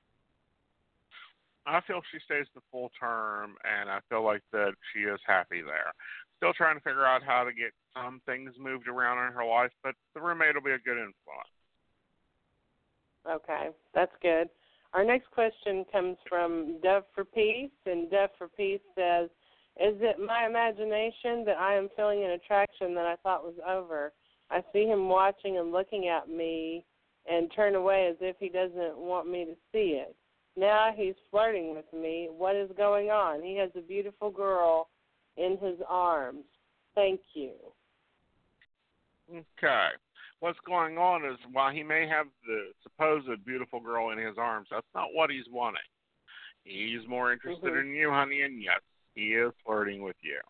I feel she stays the full term, and I feel like that she is happy there. Still trying to figure out how to get some things moved around in her life, but the roommate will be a good influence. Okay, that's good. Our next question comes from Dove for Peace, and Dove for Peace says, is it my imagination that I am feeling an attraction that I thought was over? I see him watching and looking at me and turn away as if he doesn't want me to see it. Now he's flirting with me. What is going on? He has a beautiful girl in his arms. Thank you. Okay. What's going on is while he may have the supposed beautiful girl in his arms, that's not what he's wanting. He's more interested in you, honey, and yes, he is flirting with you.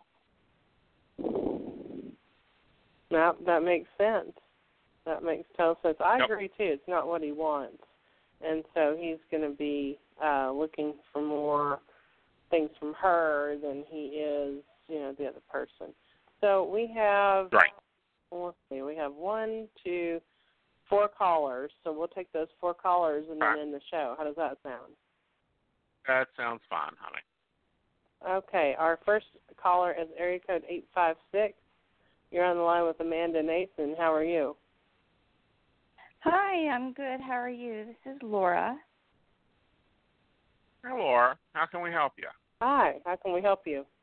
Now, that makes sense. That makes total sense. I agree, too. It's not what he wants. And so he's going to be looking for more things from her than he is, the other person. So we have... Right. Let's see, we have 1, 2, 4 callers. So we'll take those 4 callers and then end the show. How does that sound? That sounds fine, honey. Okay, our first caller is area code 856. You're on the line with Amanda Nathan. How are you? Hi, I'm good. How are you? This is Laura. Hi, Laura. How can we help you? Hi, how can we help you?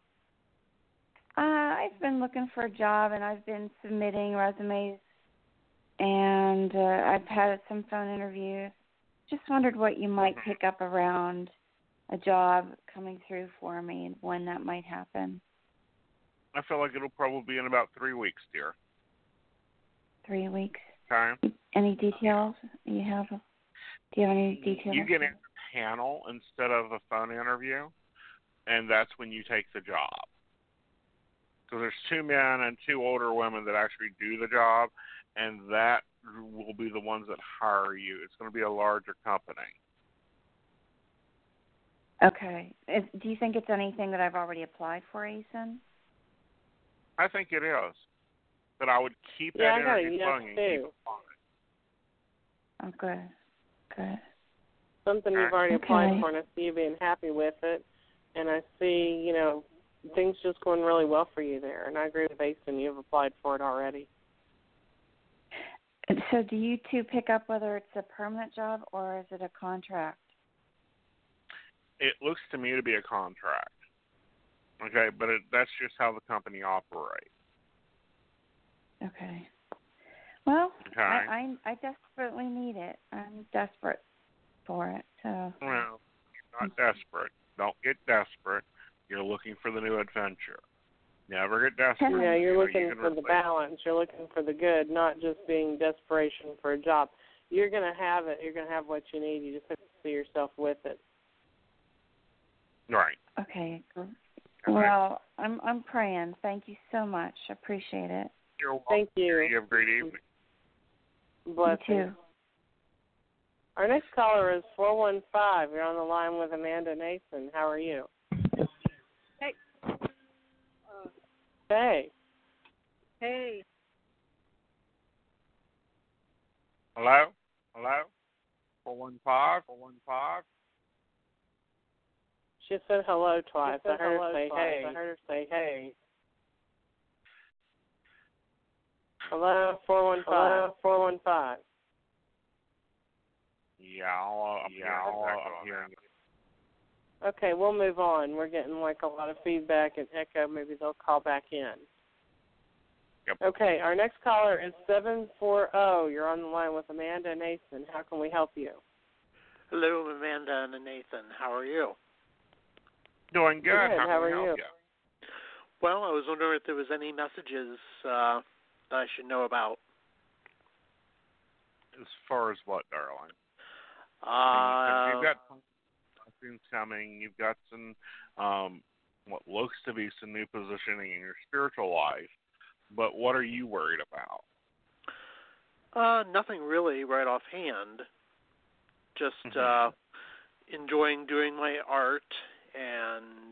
I've been looking for a job, and I've been submitting resumes, and I've had some phone interviews. Just wondered what you might pick up around a job coming through for me and when that might happen. I feel like it'll probably be in about 3 weeks, dear. 3 weeks. Okay. Any details you have? Do you have any details? You get in a panel instead of a phone interview, and that's when you take the job. So there's 2 men and 2 older women that actually do the job, and that will be the ones that hire you. It's going to be a larger company. Okay. Do you think it's anything that I've already applied for, Asen? I think it is. But I would keep Yeah, that I got a energy yes, flowing and keep too. it flowing. Oh, good. Good. Something you've already applied Okay. for, and I see you being happy with it. And I see, things just going really well for you there. And I agree with Asen. You've applied for it already. So do you two pick up whether it's a permanent job or is it a contract? It looks to me to be a contract. Okay, but that's just how the company operates. Okay. Well, Okay. I desperately need it. I'm desperate for it. So. Well, you're not desperate. Don't get desperate. You're looking for the new adventure. Never get desperate. Yeah, you're You looking can for the replace- balance. You're looking for the good, not just being desperation for a job. You're going to have it. You're going to have what you need. You just have to see yourself with it. Right. Okay. Well, I'm praying. Thank you so much. I appreciate it. You're welcome. Thank you. You have a great evening. Bless you you. too. Our next caller is 415. You're on the line with Amanda Nason. How are you? Hey. Hey. Hey. Hello? Hello? 415? She said hello twice. I heard her say hey. Hello, 415. Yeah, I'm hearing you. Okay, we'll move on. We're getting like a lot of feedback and echo. Maybe they'll call back in. Yep. Okay, our next caller is 740. You're on the line with Amanda and Nathan. How can we help you? Hello, Amanda and Nathan. How are you? Doing good. Good. How can we are help you? Well, I was wondering if there was any messages that I should know about. As far as what, darling? You've got something coming. You've got some, what looks to be some new positioning in your spiritual life. But what are you worried about? Nothing really right offhand. Just enjoying doing my art and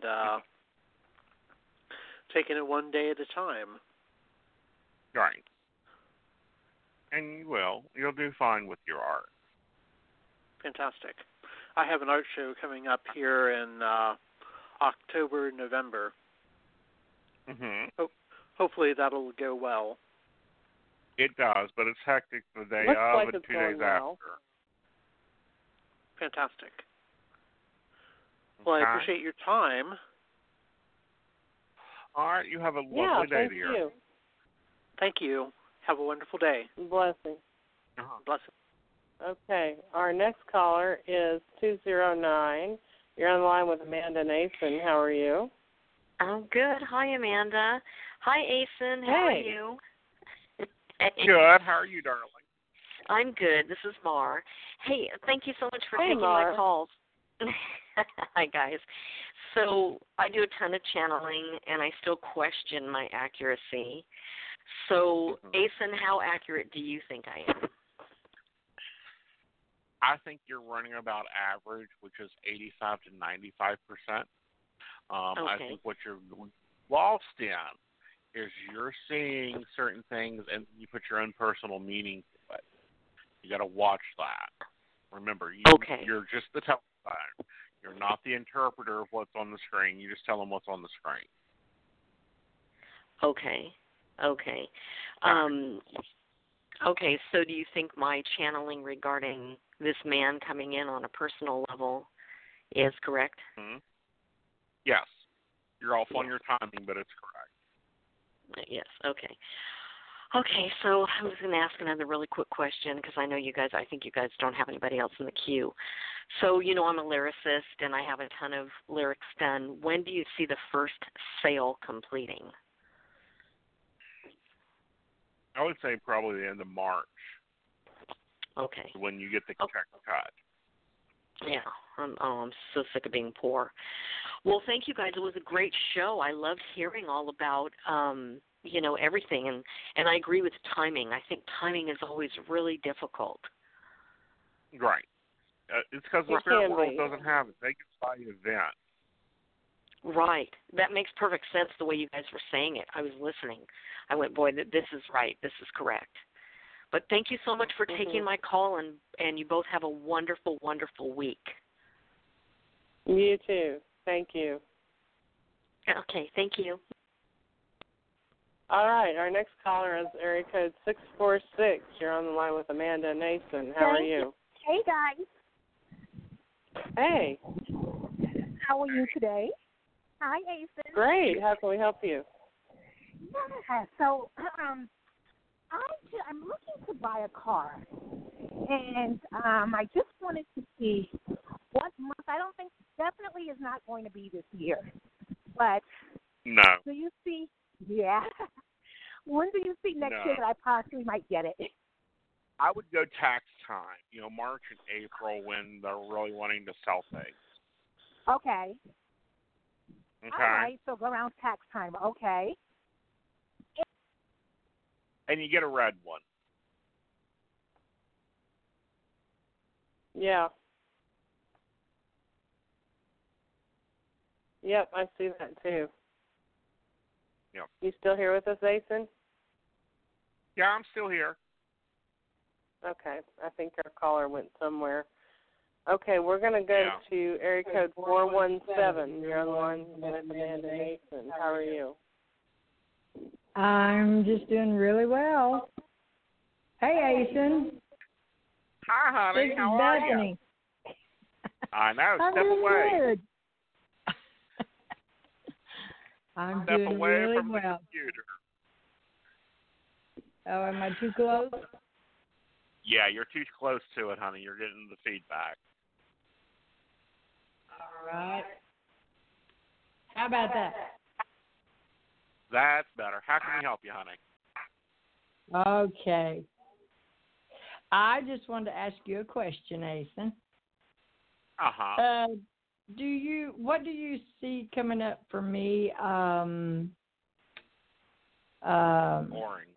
taking it one day at a time. Right. And you will. You'll do fine with your art. Fantastic. I have an art show coming up here in October, November. Mm-hmm. Hopefully that'll go well. It does, but it's hectic the day Looks of like and it's 2 going days well. after. Fantastic. Well, I Okay. appreciate your time. All right, you have a Yeah, lovely day, thank dear. you. Thank you. Have a wonderful day. Blessing. Blessing. Okay, our next caller is 209. You're on the line with Amanda Nason. How are you? I'm good. Hi, Amanda. Hi, Asen. How are Hey. you? Good. How are you, darling? I'm good. This is Mar. Hey, thank you so much for Hey, taking Mar. my calls. Hi, guys. So I do a ton of channeling, and I still question my accuracy. So, Asen, how accurate do you think I am? I think you're running about average, which is 85 to 95%. I Okay. think what you're lost in is you're seeing certain things and you put your own personal meaning to it. You got to watch that. Remember, you're just the telephone. You're not the interpreter of what's on the screen. You just tell them what's on the screen. Okay. Okay, so do you think my channeling regarding this man coming in on a personal level is correct? Mm-hmm. Yes. You're off on your timing, but it's correct. Yes, okay. Okay, so I was going to ask another really quick question because I know I think you guys don't have anybody else in the queue. So, I'm a lyricist and I have a ton of lyrics done. When do you see the first sale completing? I would say probably the end of March. Okay. When you get the check cut. Yeah. I'm so sick of being poor. Well, thank you guys. It was a great show. I loved hearing all about, everything. And I agree with timing. I think timing is always really difficult. Right. It's because the It spirit can world be. doesn't have it. They can buy the event. Right. That makes perfect sense the way you guys were saying it. I was listening. I went, boy, this is right. This is correct. But thank you so much for taking my call, and you both have a wonderful, wonderful week. You too. Thank you. Okay, thank you. All right, our next caller is area code 646. You're on the line with Amanda Nason. How are you? Hey, guys. Hey. How are you today? Hi, Asen. Great. How can we help you? Yeah, so I'm looking to buy a car, and I just wanted to see what month. I don't think definitely is not going to be this year, but No. do you see? Yeah. When do you see next year that I possibly might get it? I would go tax time. March and April when they're really wanting to sell things. Okay. Okay. All right, so go around tax time. Okay. And you get a red one. Yeah. Yep, I see that too. Yep. You still here with us, Asen? Yeah, I'm still here. Okay, I think our caller went somewhere. Okay, we're going to go to area code 417. You're on the line with Amanda Nason. How are you? I'm just doing really well. Hey, Asen. Hi, honey. This is How are Bethany. you? I know. I'm Step doing away. good. I'm Step doing away really from the well. computer. Oh, am I too close? Yeah, you're too close to it, honey. You're getting the feedback. All right. How about that? That's better. How can we help you, honey? Okay. I just wanted to ask you a question, Asen. Uh-huh. What do you see coming up for me? Boring.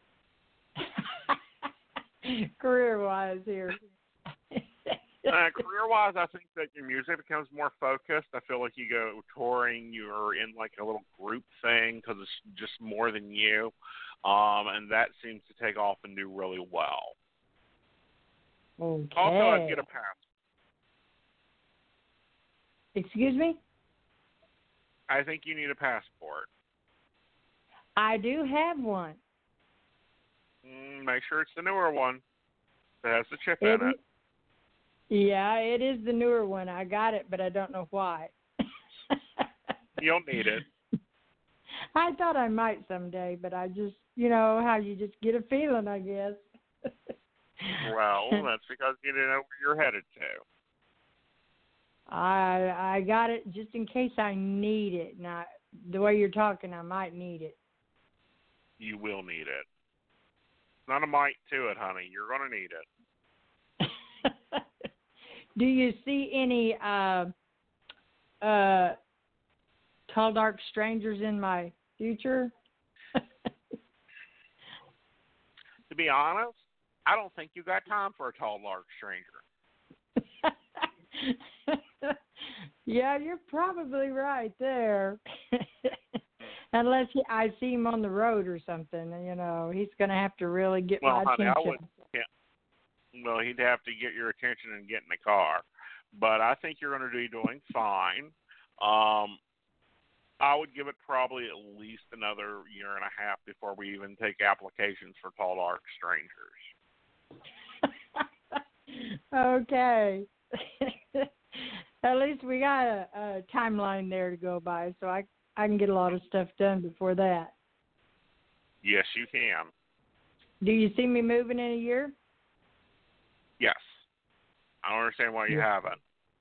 Career-wise here. Career-wise, I think that your music becomes more focused. I feel like you go touring, you're in like a little group thing because it's just more than you, and that seems to take off and do really well. Okay. Also, I'd get a pass. Excuse me? I think you need a passport. I do have one. Make sure it's the newer one that has the chip in it. Yeah, it is the newer one. I got it, but I don't know why. You'll need it. I thought I might someday, but I just, how you just get a feeling, I guess. Well, that's because you didn't know where you're headed to. I got it just in case I need it. Now, the way you're talking, I might need it. You will need it. Not a might to it, honey. You're going to need it. Do you see any tall, dark strangers in my future? To be honest, I don't think you got time for a tall, dark stranger. Yeah, you're probably right there. Unless I see him on the road or something, he's going to have to really get my attention. Well, he'd have to get your attention and get in the car. But I think you're going to be doing fine. I would give it probably at least another year and a half before we even take applications for tall, dark strangers. Okay. At least we got a timeline there to go by, so I can get a lot of stuff done before that. Yes, you can. Do you see me moving in a year? Yes. I don't understand why you haven't.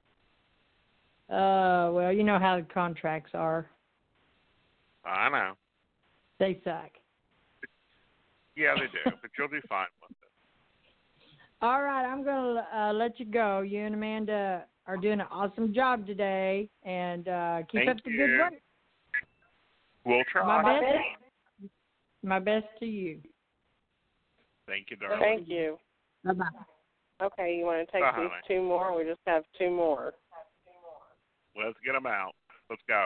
Well, you know how the contracts are. I know. They suck. Yeah, they do, but you'll do fine with it. All right, I'm going to let you go. You and Amanda are doing an awesome job today, and keep up the good work. We'll try. My best to you. Thank you, darling. Thank you. Bye-bye. Okay, you want to take these honey. 2 more? We just have 2 more. Let's get them out. Let's go.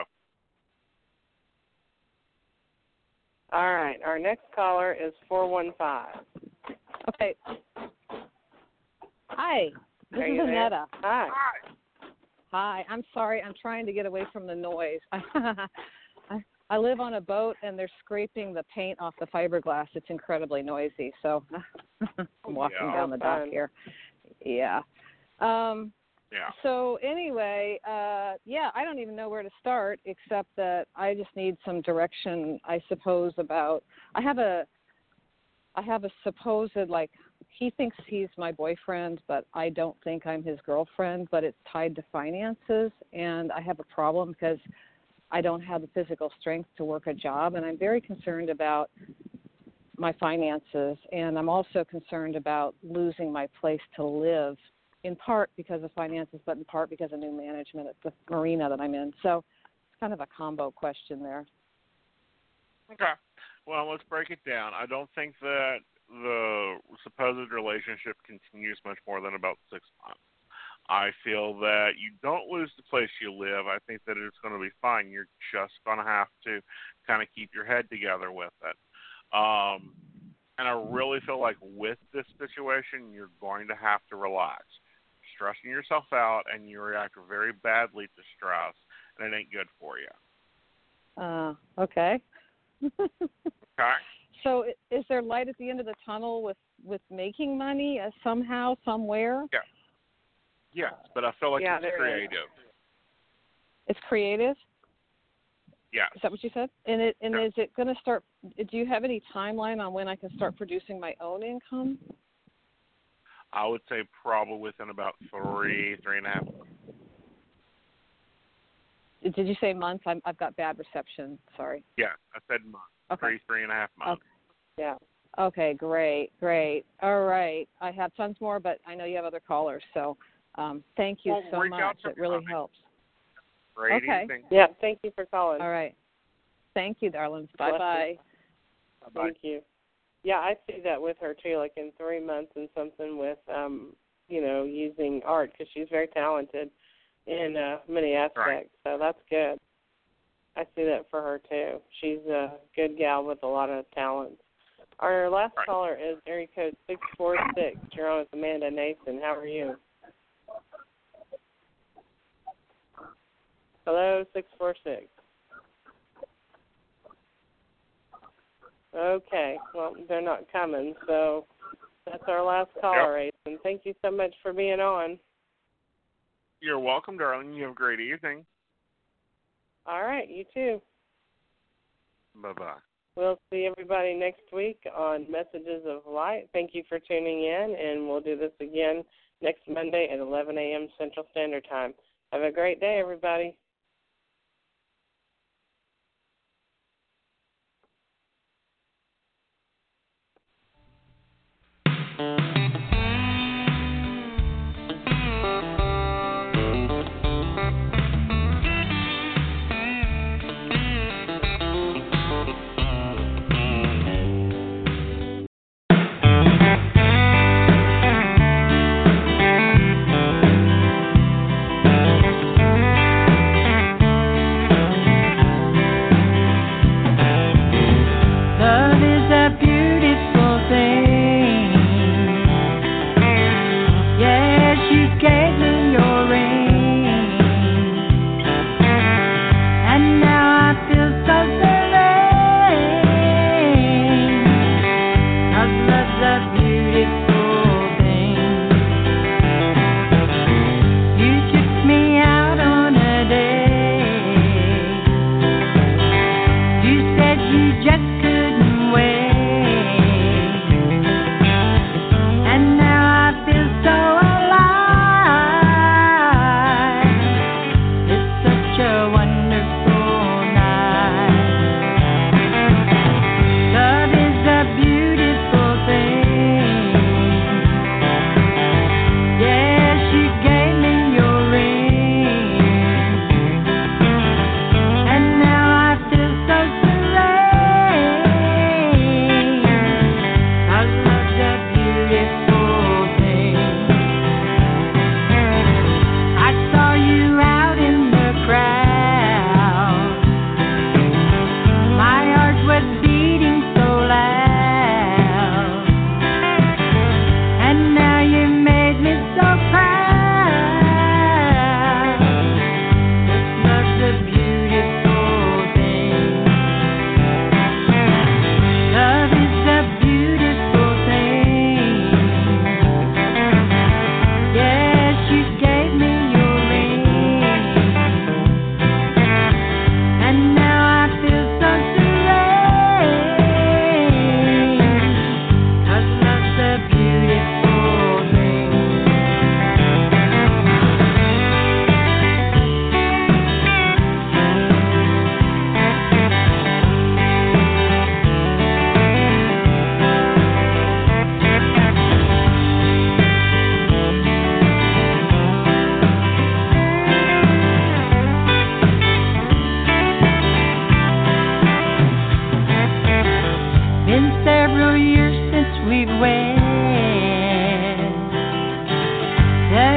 All right, our next caller is 415. Okay. Hi, this Are is you there? Annetta. Hi. Hi, I'm sorry. I'm trying to get away from the noise. I live on a boat, and they're scraping the paint off the fiberglass. It's incredibly noisy, so I'm walking down the dock here. Yeah. Yeah. So anyway, I don't even know where to start, except that I just need some direction, I suppose, about. I have a supposed, like, he thinks he's my boyfriend, but I don't think I'm his girlfriend, but it's tied to finances, and I have a problem because I don't have the physical strength to work a job, and I'm very concerned about my finances, and I'm also concerned about losing my place to live, in part because of finances, but in part because of new management at the marina that I'm in. So it's kind of a combo question there. Okay. Well, let's break it down. I don't think that the supposed relationship continues much more than about 6 months. I feel that you don't lose the place you live. I think that it's going to be fine. You're just going to have to kind of keep your head together with it. And I really feel like with this situation, you're going to have to relax. You're stressing yourself out, and you react very badly to stress, and it ain't good for you. Okay. Okay. So is there light at the end of the tunnel with making money somehow, somewhere? Yeah. Yes, but I feel like it's there creative. It's creative? Yes. Is that what you said? And is it going to start, do you have any timeline on when I can start producing my own income? I would say probably within about 3.5 months. Did you say months? I've got bad reception. Sorry. Yeah, I said months. Okay. 3.5 months. Okay. Yeah. Okay, great. All right. I have tons more, but I know you have other callers, so thank you so much. It really helps. Great evening. Yeah, thank you for calling. All right. Thank you, darling. Bye-bye. Thank you. Yeah, I see that with her, too, like in 3 months and something with, using art, because she's very talented in many aspects, right. So that's good. I see that for her, too. She's a good gal with a lot of talents. Our last caller is area code 646. You're on with Amanda Nathan. How are you? Hello, 646. Okay, well, they're not coming, so that's our last caller, Ace. And thank you so much for being on. You're welcome, darling. You have a great evening. All right, you too. Bye-bye. We'll see everybody next week on Messages of Light. Thank you for tuning in, and we'll do this again next Monday at 11 a.m. Central Standard Time. Have a great day, everybody.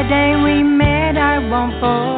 day we met, I won't forget.